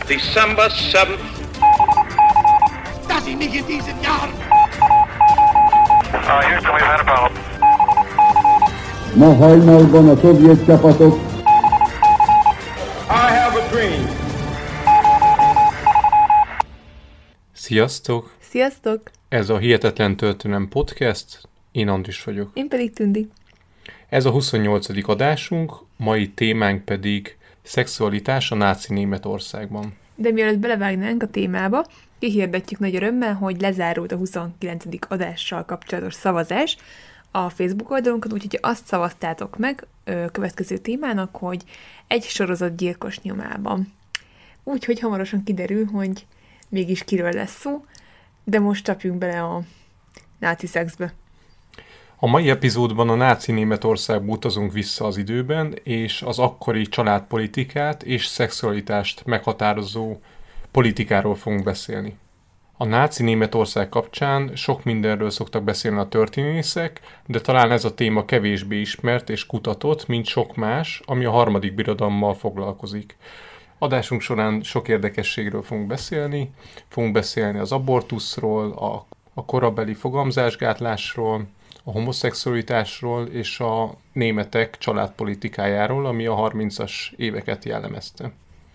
December 7th. Dass ich mich in diesen Jahren... Houston, we've had a problem. Ma hajnalban a szovjet csapatok I have a dream. Sziasztok! Sziasztok! Ez a Hihetetlen Történelem Podcast, én Andris vagyok. Én pedig Tündi. Ez a 28. adásunk, mai témánk pedig szexualitás a náci Németországban. De mielőtt belevágnánk a témába, kihirdetjük nagy örömmel, hogy lezárult a 29. adással kapcsolatos szavazás a Facebook oldalunkon, úgyhogy azt szavaztátok meg következő témának, hogy egy sorozatgyilkos nyomában. Úgyhogy hamarosan kiderül, hogy mégis kiről lesz szó, de most csapjunk bele a náci szexbe. A mai epizódban a náci Németországba utazunk vissza az időben, és az akkori családpolitikát és szexualitást meghatározó politikáról fogunk beszélni. A náci Németország kapcsán sok mindenről szoktak beszélni a történészek, de talán ez a téma kevésbé ismert és kutatott, mint sok más, ami a harmadik birodalommal foglalkozik. Adásunk során sok érdekességről fogunk beszélni az abortuszról, a korabeli fogamzásgátlásról, a homoszexualitásról és a németek családpolitikájáról, ami a 30-as éveket jellemezte.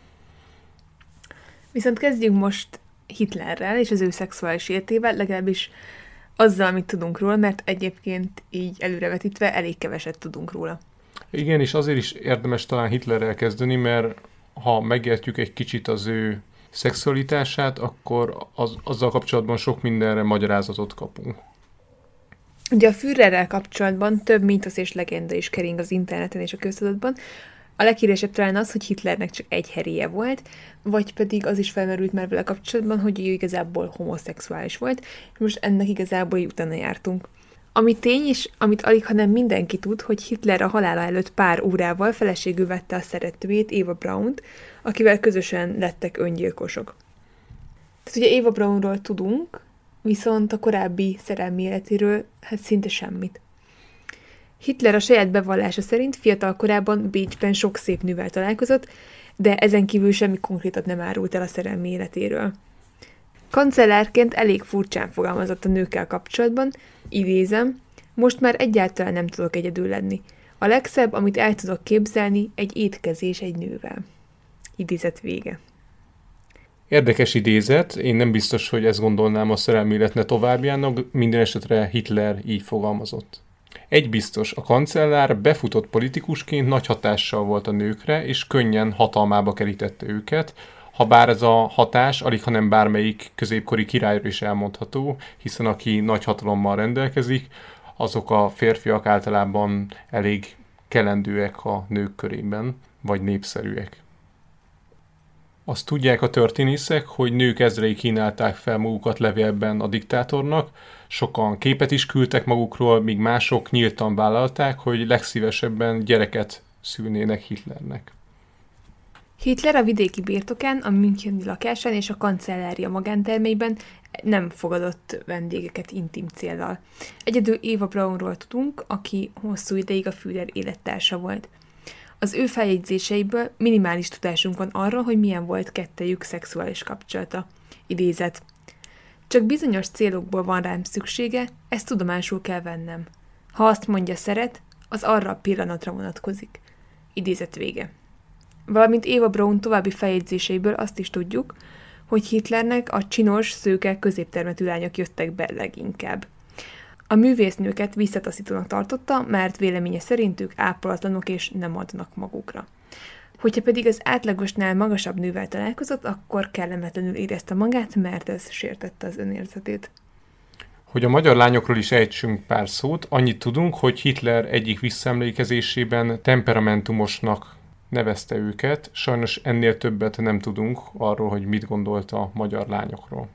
Viszont kezdjünk most Hitlerrel és az ő szexuális életével, legalábbis azzal, amit tudunk róla, mert egyébként így előrevetítve elég keveset tudunk róla. Igen, és azért is érdemes talán Hitlerrel kezdeni, mert ha megértjük egy kicsit az ő szexualitását, akkor azzal kapcsolatban sok mindenre magyarázatot kapunk. Ugye a Führerrel kapcsolatban több mítosz és legenda is kering az interneten és a köztudatban. A leghíresebb talán az, hogy Hitlernek csak egy heréje volt, vagy pedig az is felmerült már vele kapcsolatban, hogy ő igazából homoszexuális volt, és most ennek igazából utána jártunk. Ami tény, és amit alig, hanem mindenki tud, hogy Hitler a halála előtt pár órával feleségül vette a szeretőjét, Eva Braunt, akivel közösen lettek öngyilkosok. Tehát ugye Eva Braunról tudunk, viszont a korábbi szerelmi életéről hát szinte semmit. Hitler a saját bevallása szerint fiatal korában Bécsben sok szép nővel találkozott, de ezen kívül semmi konkrétat nem árult el a szerelmi életéről. Kancellárként elég furcsán fogalmazott a nőkkel kapcsolatban, idézem, most már egyáltalán nem tudok egyedül lenni. A legszebb, amit el tudok képzelni, egy étkezés egy nővel. Idézet vége. Érdekes idézet, én nem biztos, hogy ezt gondolnám a szerelmi életne továbbjának, minden esetre Hitler így fogalmazott. Egy biztos, a kancellár befutott politikusként nagy hatással volt a nőkre, és könnyen hatalmába kerítette őket, habár ez a hatás alig, hanem bármelyik középkori királyról is elmondható, hiszen aki nagy hatalommal rendelkezik, azok a férfiak általában elég kelendőek a nők körében, vagy népszerűek. Azt tudják a történészek, hogy nők ezrei kínálták fel magukat levélben a diktátornak, sokan képet is küldtek magukról, míg mások nyíltan vállalták, hogy legszívesebben gyereket szülnének Hitlernek. Hitler a vidéki birtokán, a müncheni lakásán és a kancellária magántermeiben nem fogadott vendégeket intim céllal. Egyedül Eva Braunról tudunk, aki hosszú ideig a Führer élettársa volt. Az ő feljegyzéseiből minimális tudásunk van arról, hogy milyen volt kettejük szexuális kapcsolata. Idézet. Csak bizonyos célokból van rám szüksége, ezt tudomásul kell vennem. Ha azt mondja szeret, az arra a pillanatra vonatkozik. Idézet vége. Valamint Eva Braun további feljegyzéseiből azt is tudjuk, hogy Hitlernek a csinos, szőke, középtermetű lányok jöttek be leginkább. A művésznőket visszataszítónak tartotta, mert véleménye szerint ők ápolatlanok és nem adnak magukra. Hogyha pedig az átlagosnál magasabb nővel találkozott, akkor kellemetlenül érezte magát, mert ez sértette az önérzetét. Hogy a magyar lányokról is ejtsünk pár szót, annyit tudunk, hogy Hitler egyik visszaemlékezésében temperamentumosnak nevezte őket, sajnos ennél többet nem tudunk arról, hogy mit gondolt a magyar lányokról.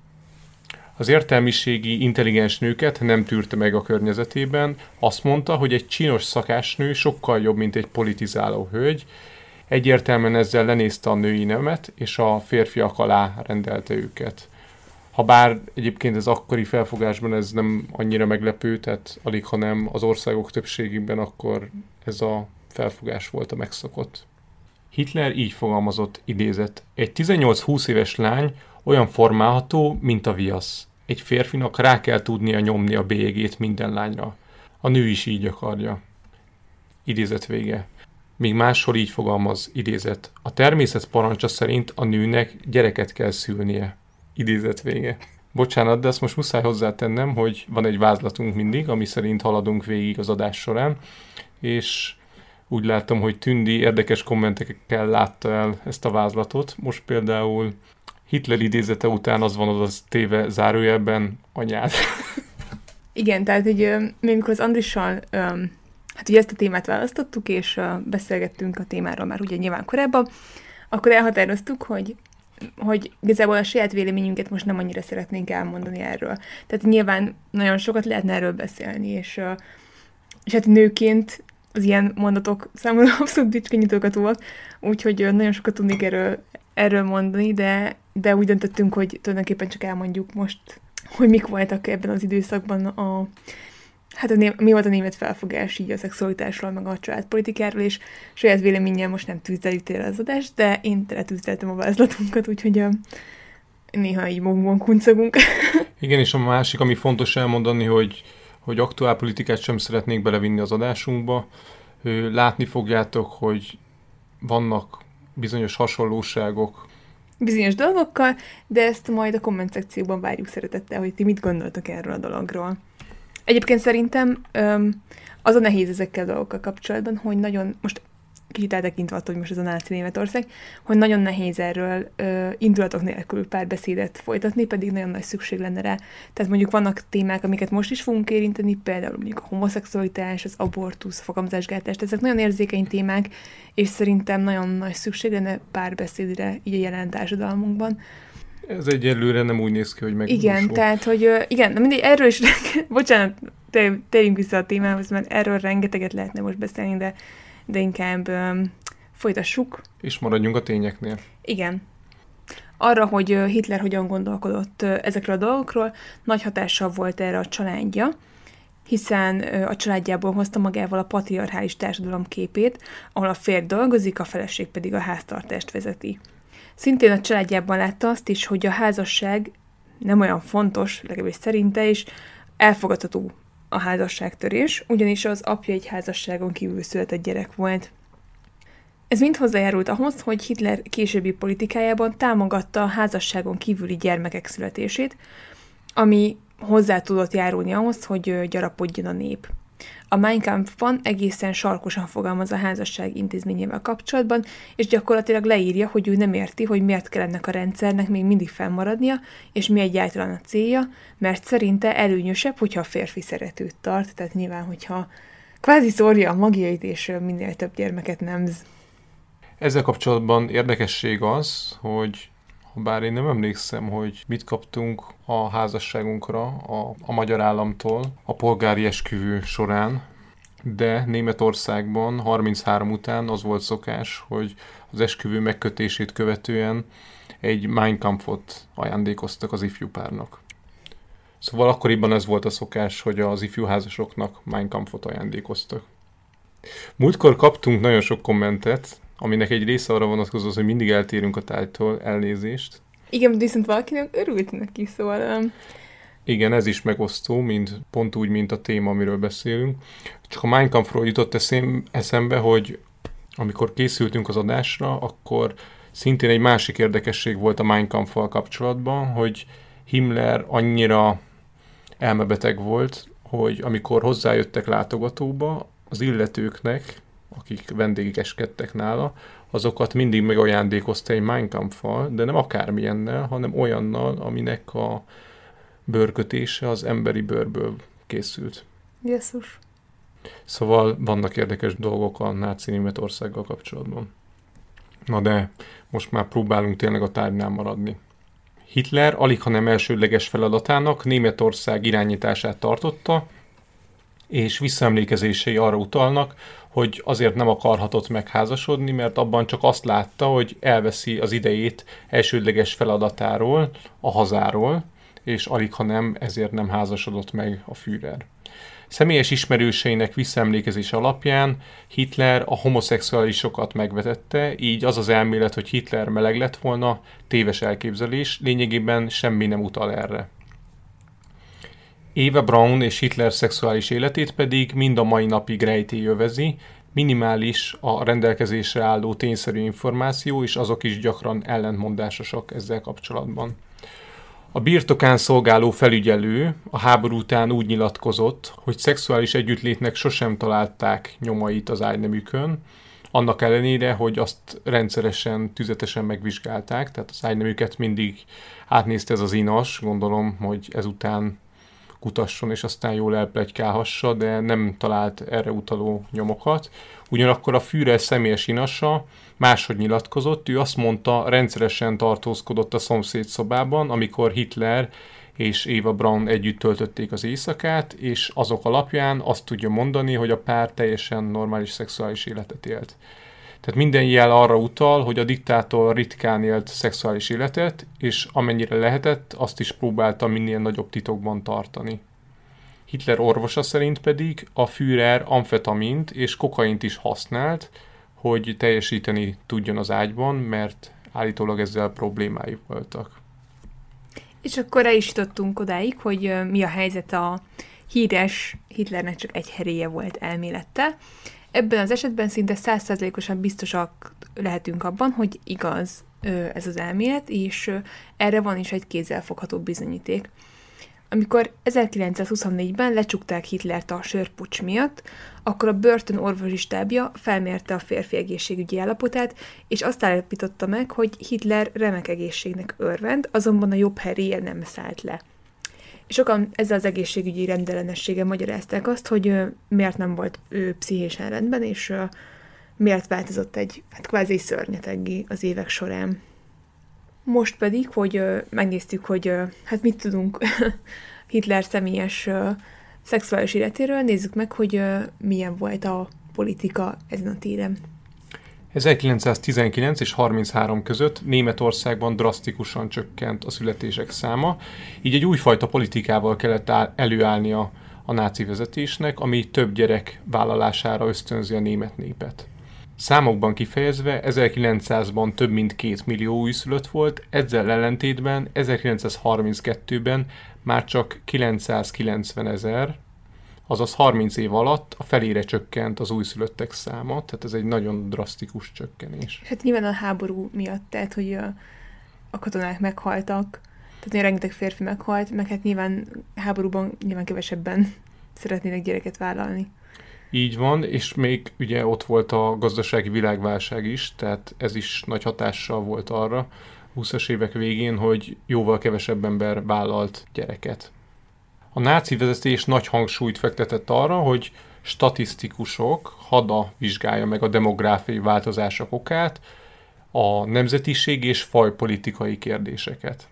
Az értelmiségi, intelligens nőket nem tűrte meg a környezetében, azt mondta, hogy egy csinos szakásnő sokkal jobb, mint egy politizáló hölgy, egyértelműen ezzel lenézte a női nemet, és a férfiak alá rendelte őket. Habár egyébként az akkori felfogásban ez nem annyira meglepő, tehát alig, hanem az országok többségében akkor ez a felfogás volt a megszokott. Hitler így fogalmazott, idézet: egy 18-20 éves lány olyan formálható, mint a viasz. Egy férfinak rá kell tudnia nyomni a bélyegét minden lányra. A nő is így akarja. Idézet vége. Míg máshol így fogalmaz, idézet: a természet parancsa szerint a nőnek gyereket kell szülnie. Idézet vége. Bocsánat, de ezt most muszáj hozzátennem, hogy van egy vázlatunk mindig, ami szerint haladunk végig az adás során, és úgy látom, hogy Tündi érdekes kommentekkel látta el ezt a vázlatot. Most például Hitler idézete után az van oda téve zárójelben, anyád. Igen, tehát hogy amikor az Andrissal, hát ugye ezt a témát választottuk, és beszélgettünk a témáról már ugye nyilván korábban, akkor elhatároztuk, hogy igazából a saját véleményünket most nem annyira szeretnénk elmondani erről. Tehát nyilván nagyon sokat lehetne erről beszélni, és hát nőként az ilyen mondatok számomra abszolút dicskenyítókatóak, úgyhogy nagyon sokat tudnék erről mondani, de úgy döntöttünk, hogy tulajdonképpen csak elmondjuk most, hogy mik voltak ebben az időszakban mi volt a német felfogás így a szexualitásról, meg a családpolitikáról, és saját véleménnyel most nem tűzdeljük tényleg az adást, de én teletűzdeltem a vázlatunkat, úgyhogy néha így magunkban kuncogunk. Igen, és a másik, ami fontos elmondani, hogy aktuál politikát sem szeretnék belevinni az adásunkba. Látni fogjátok, hogy vannak bizonyos hasonlóságok. Bizonyos dolgokkal, de ezt majd a komment szekcióban várjuk szeretettel, hogy ti mit gondoltok erről a dologról. Egyébként szerintem az a nehéz ezekkel a dolgokkal kapcsolatban, hogy nagyon, most kicsit eltekintve attól, hogy most ez a náci Németország, hogy nagyon nehéz erről indulatok nélkül párbeszédet folytatni, pedig nagyon nagy szükség lenne rá. Tehát mondjuk vannak témák, amiket most is fogunk érinteni, például mondjuk a homoszexualitás, az abortusz, a fogamzásgátlás, ezek nagyon érzékeny témák, és szerintem nagyon nagy szükség lenne párbeszédre így a jelen társadalmunkban. Ez egyelőre nem úgy néz ki, hogy megvalósul. Igen, tehát, hogy igen, mindegy, erről is, bocsánat, térjünk vissza a témához, mert erről rengeteget lehetne most beszélni, de inkább folytassuk. És maradjunk a tényeknél. Igen. Arra, hogy Hitler hogyan gondolkodott ezekről a dolgokról, nagy hatással volt erre a családja, hiszen a családjából hozta magával a patriarchális társadalom képét, ahol a férj dolgozik, a feleség pedig a háztartást vezeti. Szintén a családjában látta azt is, hogy a házasság nem olyan fontos, legalábbis szerinte is, elfogadható a házasságtörés, ugyanis az apja egy házasságon kívül született gyerek volt. Ez mind hozzájárult ahhoz, hogy Hitler későbbi politikájában támogatta a házasságon kívüli gyermekek születését, ami hozzá tudott járulni ahhoz, hogy gyarapodjon a nép. A Mein Kampfban egészen sarkosan fogalmaz a házasság intézményével kapcsolatban, és gyakorlatilag leírja, hogy ő nem érti, hogy miért kell ennek a rendszernek még mindig fennmaradnia, és mi egyáltalán a célja, mert szerinte előnyösebb, hogyha a férfi szeretőt tart, tehát nyilván, hogyha kvázi szórja a magjait, és minél több gyermeket nemz. Ezzel kapcsolatban érdekesség az, hogy bár én nem emlékszem, hogy mit kaptunk a házasságunkra a magyar államtól a polgári esküvő során, de Németországban 33 után az volt szokás, hogy az esküvő megkötését követően egy Mein Kampfot ajándékoztak az ifjú párnak. Szóval akkoriban ez volt a szokás, hogy az ifjú házasoknak Mein Kampfot ajándékoztak. Múltkor kaptunk nagyon sok kommentet, aminek egy része arra vonatkozott, hogy mindig eltérünk a tárgytól, elnézést. Igen, viszont valakinek örült neki, szóval... Igen, ez is megosztó, pont úgy, mint a téma, amiről beszélünk. Csak a Mein Kampfról jutott eszembe, hogy amikor készültünk az adásra, akkor szintén egy másik érdekesség volt a Mein Kampffal kapcsolatban, hogy Himmler annyira elmebeteg volt, hogy amikor hozzájöttek látogatóba, az illetőknek, akik vendégeskedtek nála, azokat mindig megajándékozta egy Mein Kampffal, de nem akármilyennel, hanem olyannal, aminek a bőrkötése az emberi bőrből készült. Jesszus. Szóval vannak érdekes dolgok a náci Németországgal kapcsolatban. Na de most már próbálunk tényleg a tárgynál maradni. Hitler alighanem elsődleges feladatának Németország irányítását tartotta, és visszaemlékezései arra utalnak, hogy azért nem akarhatott megházasodni, mert abban csak azt látta, hogy elveszi az idejét elsődleges feladatáról, a hazáról, és aligha nem, ezért nem házasodott meg a Führer. Személyes ismerőseinek visszaemlékezése alapján Hitler a homoszexuálisokat megvetette, így az az elmélet, hogy Hitler meleg lett volna, téves elképzelés, lényegében semmi nem utal erre. Eva Braun és Hitler szexuális életét pedig mind a mai napig rejtély övezi, minimális a rendelkezésre álló tényszerű információ, és azok is gyakran ellentmondásosak ezzel kapcsolatban. A birtokán szolgáló felügyelő a háború után úgy nyilatkozott, hogy szexuális együttlétnek sosem találták nyomait az ágynemükön, annak ellenére, hogy azt rendszeresen, tüzetesen megvizsgálták, tehát az ágynemüket mindig átnézte ez az inas, gondolom, hogy ezután kutasson és aztán jól elpletykálhassa, de nem talált erre utaló nyomokat. Ugyanakkor a Führer személyes inasa máshogy nyilatkozott, ő azt mondta, rendszeresen tartózkodott a szomszéd szobában, amikor Hitler és Eva Braun együtt töltötték az éjszakát, és azok alapján azt tudja mondani, hogy a pár teljesen normális szexuális életet élt. Tehát minden jel arra utal, hogy a diktátor ritkán élt szexuális életet, és amennyire lehetett, azt is próbálta minél nagyobb titokban tartani. Hitler orvosa szerint pedig a Führer amfetamint és kokaint is használt, hogy teljesíteni tudjon az ágyban, mert állítólag ezzel problémái voltak. És akkor el is jutottunk odáig, hogy mi a helyzet a híres Hitlernek csak egy heréje volt elmélettel. Ebben az esetben szinte 100%-osan biztosak lehetünk abban, hogy igaz ez az elmélet, és erre van is egy kézzelfogható bizonyíték. Amikor 1924-ben lecsukták Hitlert a sörpuccs miatt, akkor a börtön orvosi stábja felmérte a férfi egészségügyi állapotát, és azt állapította meg, hogy Hitler remek egészségnek örvend, azonban a jobb heréje nem szállt le. Sokan ezzel az egészségügyi rendellenességgel magyarázták azt, hogy miért nem volt ő pszichésen rendben, és miért változott egy kvázi szörnyeteggé az évek során. Most pedig, hogy megnéztük, hogy mit tudunk Hitler személyes szexuális életéről, nézzük meg, hogy milyen volt a politika ezen a téren. 1919 és 33 között Németországban drasztikusan csökkent a születések száma, így egy újfajta politikával kellett előállnia a náci vezetésnek, ami több gyerek vállalására ösztönzi a német népet. Számokban kifejezve 1900-ban több mint 2 millió újszülött volt, ezzel ellentétben 1932-ben már csak 990 000, azaz 30 év alatt a felére csökkent az újszülöttek száma, tehát ez egy nagyon drasztikus csökkenés. Hát nyilván a háború miatt, tehát hogy a katonák meghaltak, tehát rengeteg férfi meghalt, meg hát nyilván háborúban kevesebben szeretnének gyereket vállalni. Így van, és még ugye ott volt a gazdasági világválság is, tehát ez is nagy hatással volt arra 20-as évek végén, hogy jóval kevesebb ember vállalt gyereket. A náci vezetés nagy hangsúlyt fektetett arra, hogy statisztikusok hada vizsgálja meg a demográfiai változások okát, a nemzetiség és fajpolitikai kérdéseket.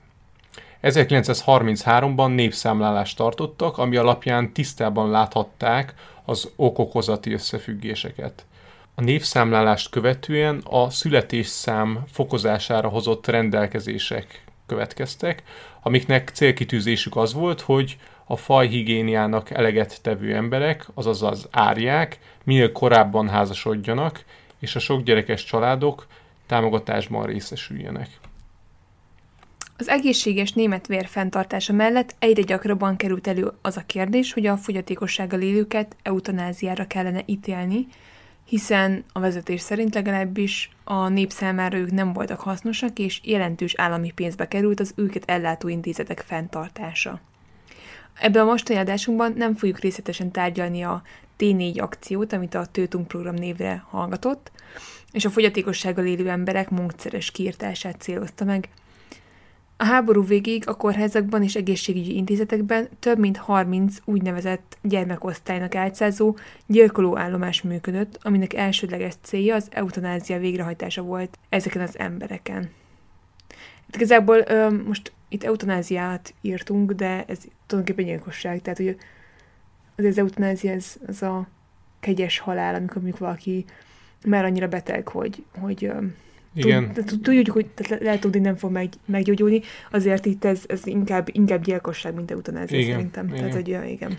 1933-ban népszámlálást tartottak, ami alapján tisztában láthatták az okokozati összefüggéseket. A népszámlálást követően a születésszám fokozására hozott rendelkezések következtek, amiknek célkitűzésük az volt, hogy a fajhigiéniának eleget tevő emberek, azaz az árják, minél korábban házasodjanak, és a sokgyerekes családok támogatásban részesüljenek. Az egészséges német vér fenntartása mellett egyre gyakrabban került elő az a kérdés, hogy a fogyatékossággal élőket eutanáziára kellene ítélni, hiszen a vezetés szerint legalábbis a nép számára ők nem voltak hasznosak, és jelentős állami pénzbe került az őket ellátó intézetek fenntartása. Ebben a mostani adásunkban nem fogjuk részletesen tárgyalni a T4 akciót, amit a Tötung program névre hallgatott, és a fogyatékossággal élő emberek módszeres kiirtását célozta meg. A háború végéig a kórházakban és egészségügyi intézetekben több mint 30 úgynevezett gyermekosztálynak álcázó gyilkolóállomás működött, aminek elsődleges célja az eutanázia végrehajtása volt ezeken az embereken. Igazából most itt eutanáziát írtunk, de ez tulajdonképpen gyilkosság, tehát hogy az eutanázia az a kegyes halál, amikor mondjuk valaki már annyira beteg, hogy Igen. Tudjuk, hogy lehet tudni, nem fog meggyógyulni, azért itt ez inkább gyilkosság, mint eutanázia szerintem. Igen. Tehát, hogy igen.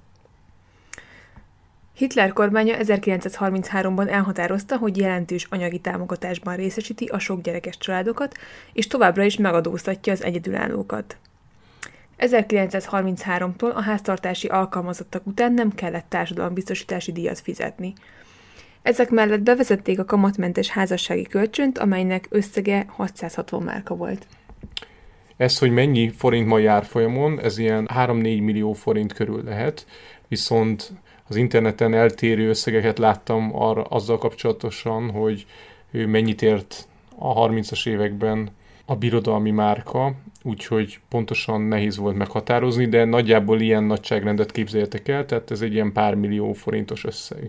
Hitler kormánya 1933-ban elhatározta, hogy jelentős anyagi támogatásban részesíti a sok gyerekes családokat, és továbbra is megadóztatja az egyedülállókat. 1933-tól a háztartási alkalmazottak után nem kellett társadalombiztosítási díjat fizetni. Ezek mellett bevezették a kamatmentes házassági kölcsönt, amelynek összege 660 márka volt. Ez, hogy mennyi forint ma árfolyamon, ez ilyen 3-4 millió forint körül lehet, viszont az interneten eltérő összegeket láttam azzal kapcsolatosan, hogy mennyit ért a 30-as években a birodalmi márka, úgyhogy pontosan nehéz volt meghatározni, de nagyjából ilyen nagyságrendet képzeljetek el, tehát ez egy ilyen pár millió forintos összeg.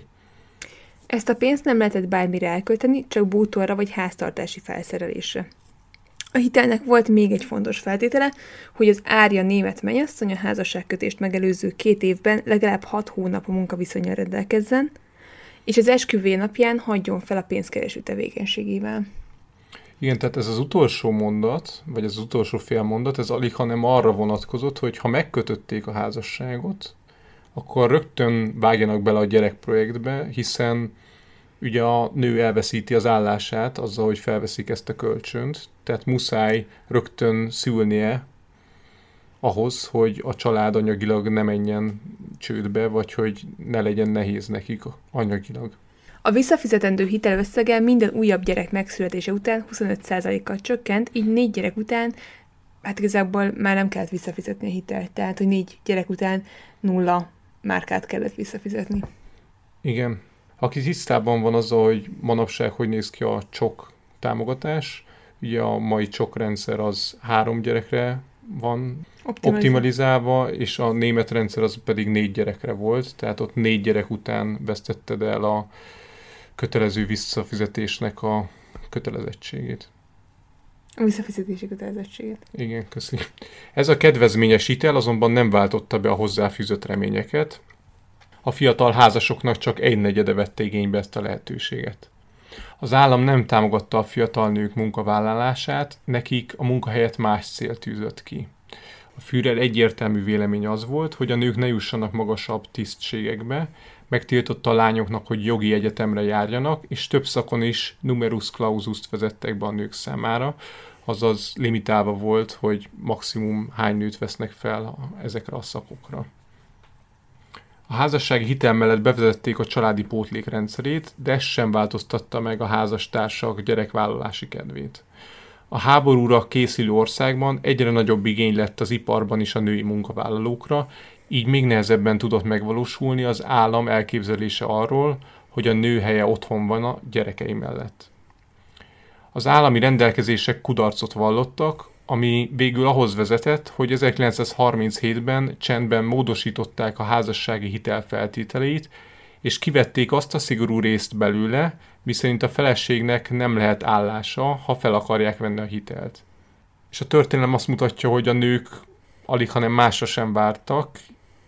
Ezt a pénzt nem lehetett bármire elkölteni, csak bútorra vagy háztartási felszerelésre. A hitelnek volt még egy fontos feltétele, hogy az árja német mennyasszony a házasságkötést megelőző 2 évben legalább 6 hónap a munkaviszonnyal rendelkezzen, és az esküvé napján hagyjon fel a pénzkereső tevékenységével. Igen, tehát ez az utolsó mondat, vagy az utolsó fél mondat, ez alig, hanem arra vonatkozott, hogy ha megkötötték a házasságot, akkor rögtön vágjanak bele a gyerekprojektbe, hiszen ugye a nő elveszíti az állását azzal, hogy felveszik ezt a kölcsönt, tehát muszáj rögtön szülnie ahhoz, hogy a család anyagilag ne menjen csődbe, vagy hogy ne legyen nehéz nekik anyagilag. A visszafizetendő hitelösszege minden újabb gyerek megszületése után 25%-kal csökkent, így 4 gyerek után, hát igazából már nem kellett visszafizetni a hitelt, tehát hogy 4 gyerek után 0 márkát kellett visszafizetni. Igen. Aki tisztában van azzal, hogy manapság hogy néz ki a csok támogatás, ugye a mai csokrendszer az 3 gyerekre van optimalizálva, és a német rendszer az pedig 4 gyerekre volt, tehát ott 4 gyerek után vesztetted el a kötelező visszafizetésnek a kötelezettségét. A visszafizetési kötelezettséget. Igen, köszi. Ez a kedvezményes hitel azonban nem váltotta be a hozzáfűzött reményeket. A fiatal házasoknak csak 1/4 vette igénybe ezt a lehetőséget. Az állam nem támogatta a fiatal nők munkavállalását, nekik a munkahelyet más cél tűzött ki. A Führer egyértelmű vélemény az volt, hogy a nők ne jussanak magasabb tisztségekbe, megtiltotta a lányoknak, hogy jogi egyetemre járjanak, és több szakon is numerus clausust vezettek be a nők számára, azaz limitálva volt, hogy maximum hány nőt vesznek fel ezekre a szakokra. A házassági hitel mellett bevezették a családi pótlék rendszerét, de ez sem változtatta meg a házastársak gyerekvállalási kedvét. A háborúra készülő országban egyre nagyobb igény lett az iparban is a női munkavállalókra, így még nehezebben tudott megvalósulni az állam elképzelése arról, hogy a nő helye otthon van a gyerekei mellett. Az állami rendelkezések kudarcot vallottak, ami végül ahhoz vezetett, hogy 1937-ben csendben módosították a házassági hitel feltételeit, és kivették azt a szigorú részt belőle, miszerint a feleségnek nem lehet állása, ha fel akarják venni a hitelt. És a történelem azt mutatja, hogy a nők alig, hanem másra sem vártak,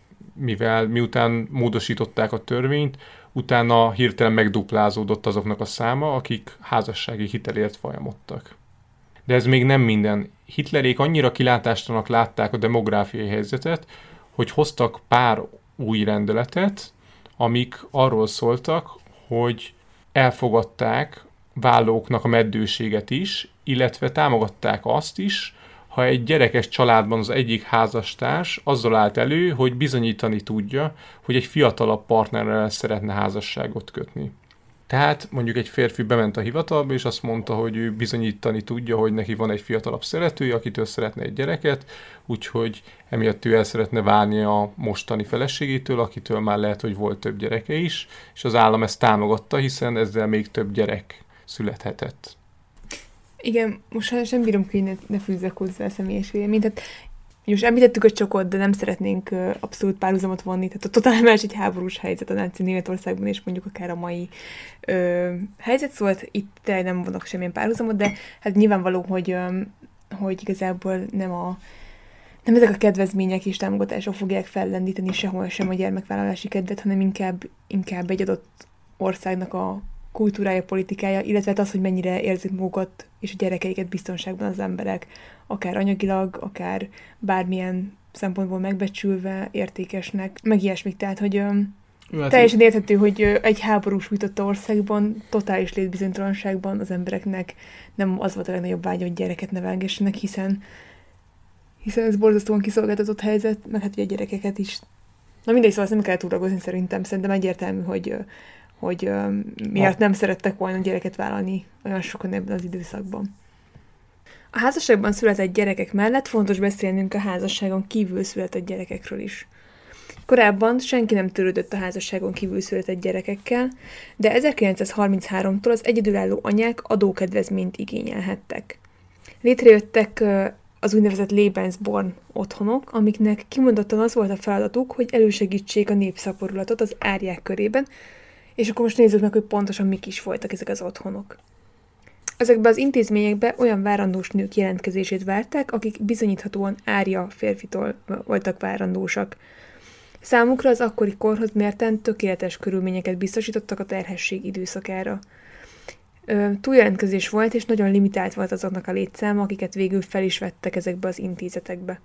miután módosították a törvényt, utána hirtelen megduplázódott azoknak a száma, akik házassági hitelért folyamodtak. De ez még nem minden. Hitlerék annyira kilátástalanok látták a demográfiai helyzetet, hogy hoztak pár új rendeletet, amik arról szóltak, hogy elfogadták vállóknak a meddőséget is, illetve támogatták azt is, ha egy gyerekes családban az egyik házastárs azzal állt elő, hogy bizonyítani tudja, hogy egy fiatalabb partnerrel szeretne házasságot kötni. Tehát mondjuk egy férfi bement a hivatalba, és azt mondta, hogy ő bizonyítani tudja, hogy neki van egy fiatalabb szeretője, akitől szeretne egy gyereket, úgyhogy emiatt ő el szeretne válni a mostani feleségétől, akitől már lehet, hogy volt több gyereke is, és az állam ezt támogatta, hiszen ezzel még több gyerek születhetett. Igen, most sem bírom ki, hogy ne fűzzek hozzá a személyes véleményt. Tehát most említettük a csokot, de nem szeretnénk abszolút párhuzamot vonni. Tehát a totál más egy háborús helyzet a náci Németországban, és mondjuk akár a mai helyzet, szóval itt nem vannak semmilyen párhuzamot, de hát nyilvánvaló, hogy igazából nem ezek a kedvezmények és támogatások fogják fellendíteni sehol sem a gyermekvállalási kedvet, hanem inkább egy adott országnak a kultúrája, politikája, illetve az, hogy mennyire érzik magukat és a gyerekeiket biztonságban az emberek, akár anyagilag, akár bármilyen szempontból megbecsülve, értékesnek, meg ilyesmik. Tehát, hogy teljesen érthető, hogy egy háború sújtotta országban, totális létbizonytalanságban az embereknek nem az volt a legnagyobb vágya, hogy gyereket nevelgessenek, hiszen ez borzasztóan kiszolgáltatott helyzet, meg hát ugye a gyerekeket is. Na mindegy, szóval ezt nem kell túragozni szerintem. Szerintem egyértelmű, hogy miért nem szerettek volna gyereket vállalni olyan sokan ebben az időszakban. A házasságban született gyerekek mellett fontos beszélnünk a házasságon kívül született gyerekekről is. Korábban senki nem törődött a házasságon kívül született gyerekekkel, de 1933-tól az egyedülálló anyák adókedvezményt igényelhettek. Létrejöttek az úgynevezett Lebensborn otthonok, amiknek kimondottan az volt a feladatuk, hogy elősegítsék a népszaporulatot az árják körében, és akkor most nézzük meg, hogy pontosan mik is voltak ezek az otthonok. Ezekben az intézményekben olyan várandós nők jelentkezését várták, akik bizonyíthatóan árja férfitól voltak várandósak. Számukra az akkori korhoz mérten tökéletes körülményeket biztosítottak a terhesség időszakára. Túljelentkezés volt, és nagyon limitált volt azoknak a létszáma, akiket végül fel is vettek ezekbe az intézetekbe.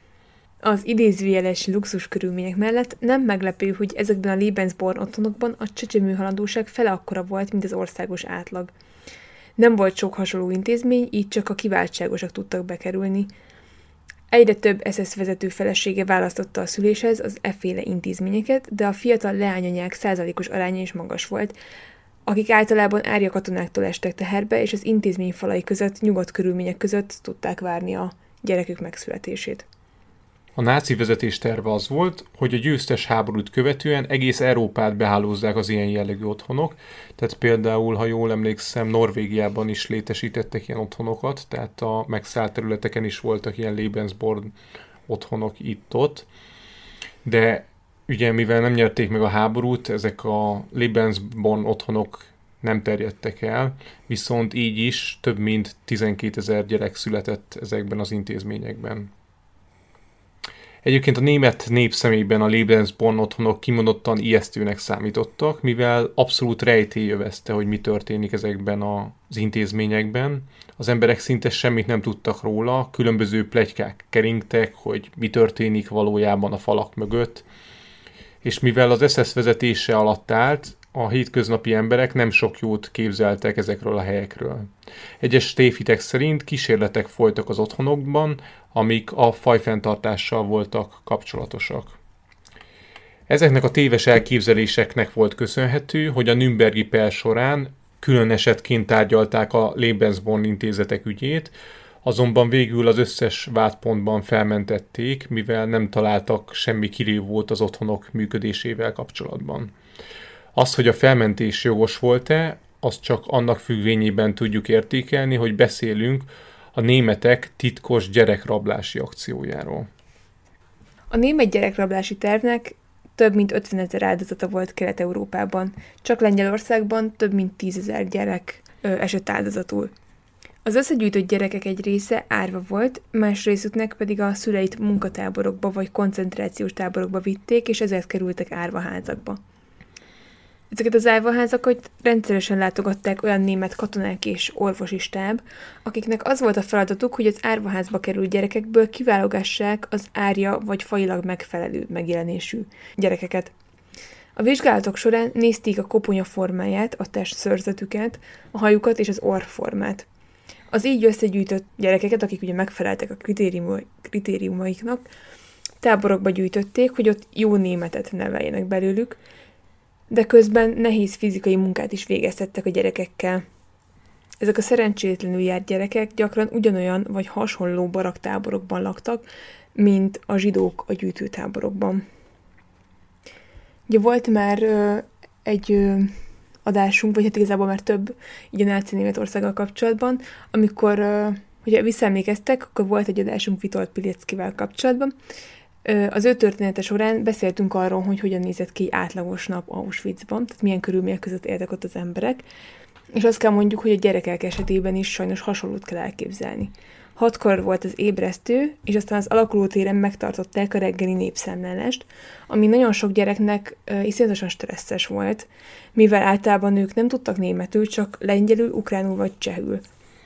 Az idézőjeles luxus körülmények mellett nem meglepő, hogy ezekben a Lebensborn otthonokban a csecsemőhalandóság fele akkora volt, mint az országos átlag. Nem volt sok hasonló intézmény, így csak a kiváltságosak tudtak bekerülni. Egyre több SS vezető felesége választotta a szüléshez az efféle intézményeket, de a fiatal leányanyák százalékos aránya is magas volt, akik általában árja katonáktól estek teherbe, és az intézmény falai között, nyugodt körülmények között tudták várni a gyerekük megszületését. A náci vezetés terve az volt, hogy a győztes háborút követően egész Európát behálózzák az ilyen jellegű otthonok, tehát például, ha jól emlékszem, Norvégiában is létesítettek ilyen otthonokat, tehát a megszállt területeken is voltak ilyen Lebensborn otthonok itt-ott, de ugye mivel nem nyerték meg a háborút, ezek a Lebensborn otthonok nem terjedtek el, viszont így is több mint 12 000 gyerek született ezekben az intézményekben. Egyébként a német nép szemében a Lebensborn otthonok kimondottan ijesztőnek számítottak, mivel abszolút rejtély övezte, hogy mi történik ezekben az intézményekben. Az emberek szinte semmit nem tudtak róla, különböző pletykák keringtek, hogy mi történik valójában a falak mögött, és mivel az SS vezetése alatt állt, a hétköznapi emberek nem sok jót képzeltek ezekről a helyekről. Egyes tévhitek szerint kísérletek folytak az otthonokban, amik a fajfenntartással voltak kapcsolatosak. Ezeknek a téves elképzeléseknek volt köszönhető, hogy a Nürnbergi per során külön esetként tárgyalták a Lebensborn intézetek ügyét, azonban végül az összes vádpontban felmentették, mivel nem találtak semmi kirívót az otthonok működésével kapcsolatban. Az, hogy a felmentés jogos volt-e, azt csak annak függvényében tudjuk értékelni, hogy beszélünk a németek titkos gyerekrablási akciójáról. A német gyerekrablási tervnek több mint 50 000 áldozata volt Kelet-Európában, csak Lengyelországban több mint 10 000 gyerek esett áldozatul. Az összegyűjtött gyerekek egy része árva volt, más részüknek pedig a szüleit munkatáborokba vagy koncentrációs táborokba vitték, és ezért kerültek árvaházakba. Ezeket az árvaházakat rendszeresen látogatták olyan német katonák és orvosi stáb, akiknek az volt a feladatuk, hogy az árvaházba került gyerekekből kiválogassák az árja vagy fajilag megfelelő megjelenésű gyerekeket. A vizsgálatok során nézték a koponya formáját, a testszörzetüket, a hajukat és az orrformát. Az így összegyűjtött gyerekeket, akik ugye megfeleltek a kritériumaiknak, táborokba gyűjtötték, hogy ott jó németet neveljenek belőlük, de közben nehéz fizikai munkát is végeztettek a gyerekekkel. Ezek a szerencsétlenül járt gyerekek gyakran ugyanolyan vagy hasonló baraktáborokban laktak, mint a zsidók a gyűjtőtáborokban. Ugye volt már egy adásunk, vagy hát igazából már több így a náci Németországgal kapcsolatban, amikor, hogyha visszaemlékeztek, akkor volt egy adásunk Witold Pileckivel kapcsolatban. Az ő története során beszéltünk arról, hogy hogyan nézett ki egy átlagos nap Auschwitzban, tehát milyen körülmények között éltek ott az emberek, és azt kell mondjuk, hogy a gyerekek esetében is sajnos hasonlót kell elképzelni. 6-kor volt az ébresztő, és aztán az alakulótéren megtartották a reggeli népszámlálást, ami nagyon sok gyereknek iszonyatosan stresszes volt, mivel általában ők nem tudtak németül, csak lengyelül, ukránul vagy csehül.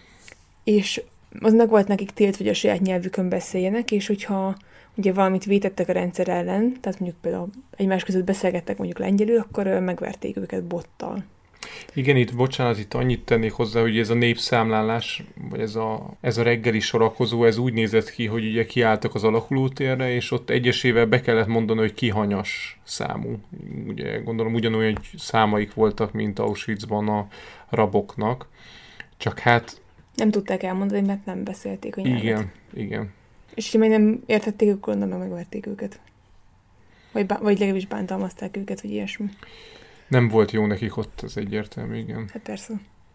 És az meg volt nekik tiltva, hogy a saját nyelvükön beszéljenek, és hogyha ugye valamit vétettek a rendszer ellen, tehát mondjuk például egymás között beszélgettek mondjuk lengyelül, akkor megverték őket bottal. Igen, itt annyit tennék hozzá, hogy ez a népszámlálás, vagy ez a reggeli sorakozó, ez úgy nézett ki, hogy ugye kiálltak az alakulótérre, és ott egyesével be kellett mondani, hogy ki hanyas számú. Ugye gondolom ugyanolyan számaik voltak, mint Auschwitzban a raboknak, csak hát... Nem tudták elmondani, mert nem beszélték a nyelvet. Igen. És ha még nem értették, akkor onnan megverték őket. Vagy legalábbis bántalmazták őket, vagy ilyesmi. Nem volt jó nekik ott, ez egyértelmű, igen. Hát persze.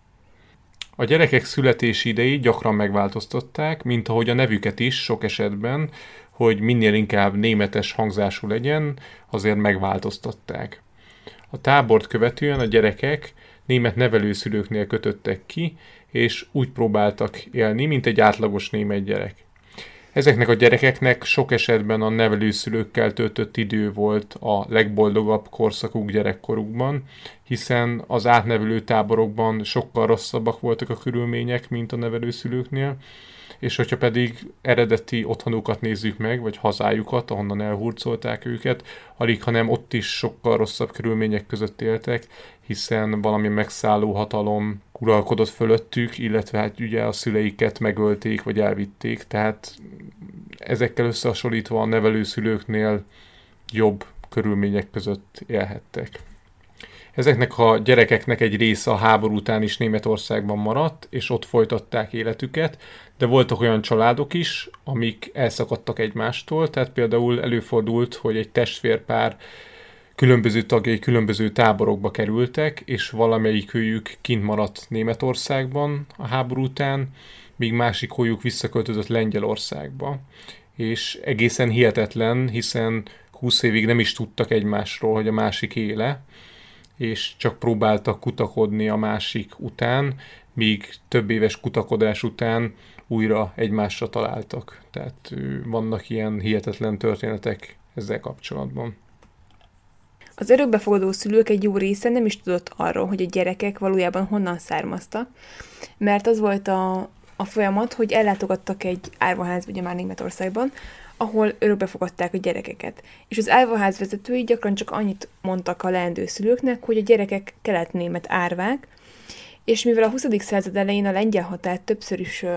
A gyerekek születési idejét gyakran megváltoztatták, mint ahogy a nevüket is sok esetben, hogy minél inkább németes hangzású legyen, azért megváltoztatták. A tábort követően a gyerekek német nevelőszülőknél kötöttek ki, és úgy próbáltak élni, mint egy átlagos német gyerek. Ezeknek a gyerekeknek sok esetben a nevelőszülőkkel töltött idő volt a legboldogabb korszakuk gyerekkorukban, hiszen az átnevelő táborokban sokkal rosszabbak voltak a körülmények, mint a nevelőszülőknél, és hogyha pedig eredeti otthonukat nézzük meg, vagy hazájukat, ahonnan elhurcolták őket, alig, hanem ott is sokkal rosszabb körülmények között éltek, hiszen valami megszálló hatalom uralkodott fölöttük, illetve hát ugye a szüleiket megölték, vagy elvitték, tehát ezekkel összehasonlítva a nevelőszülőknél jobb körülmények között élhettek. Ezeknek a gyerekeknek egy része a háború után is Németországban maradt, és ott folytatták életüket, de voltak olyan családok is, amik elszakadtak egymástól, tehát például előfordult, hogy egy testvérpár különböző tagjai különböző táborokba kerültek, és valamelyikőjük kint maradt Németországban a háború után, míg másikójuk visszaköltözött Lengyelországba. És egészen hihetetlen, hiszen 20 évig nem is tudtak egymásról, hogy a másik éle, és csak próbáltak kutakodni a másik után, míg több éves kutakodás után újra egymásra találtak. Tehát vannak ilyen hihetetlen történetek ezzel kapcsolatban. Az örökbefogadó szülők egy jó része nem is tudott arról, hogy a gyerekek valójában honnan származtak, mert az volt a folyamat, hogy ellátogattak egy árvaházba, ugye már Németországban, ahol örökbefogadták a gyerekeket. És az árvaház vezetői gyakran csak annyit mondtak a leendő szülőknek, hogy a gyerekek kelet-német árvák, és mivel a 20. század elején a lengyel határt többször is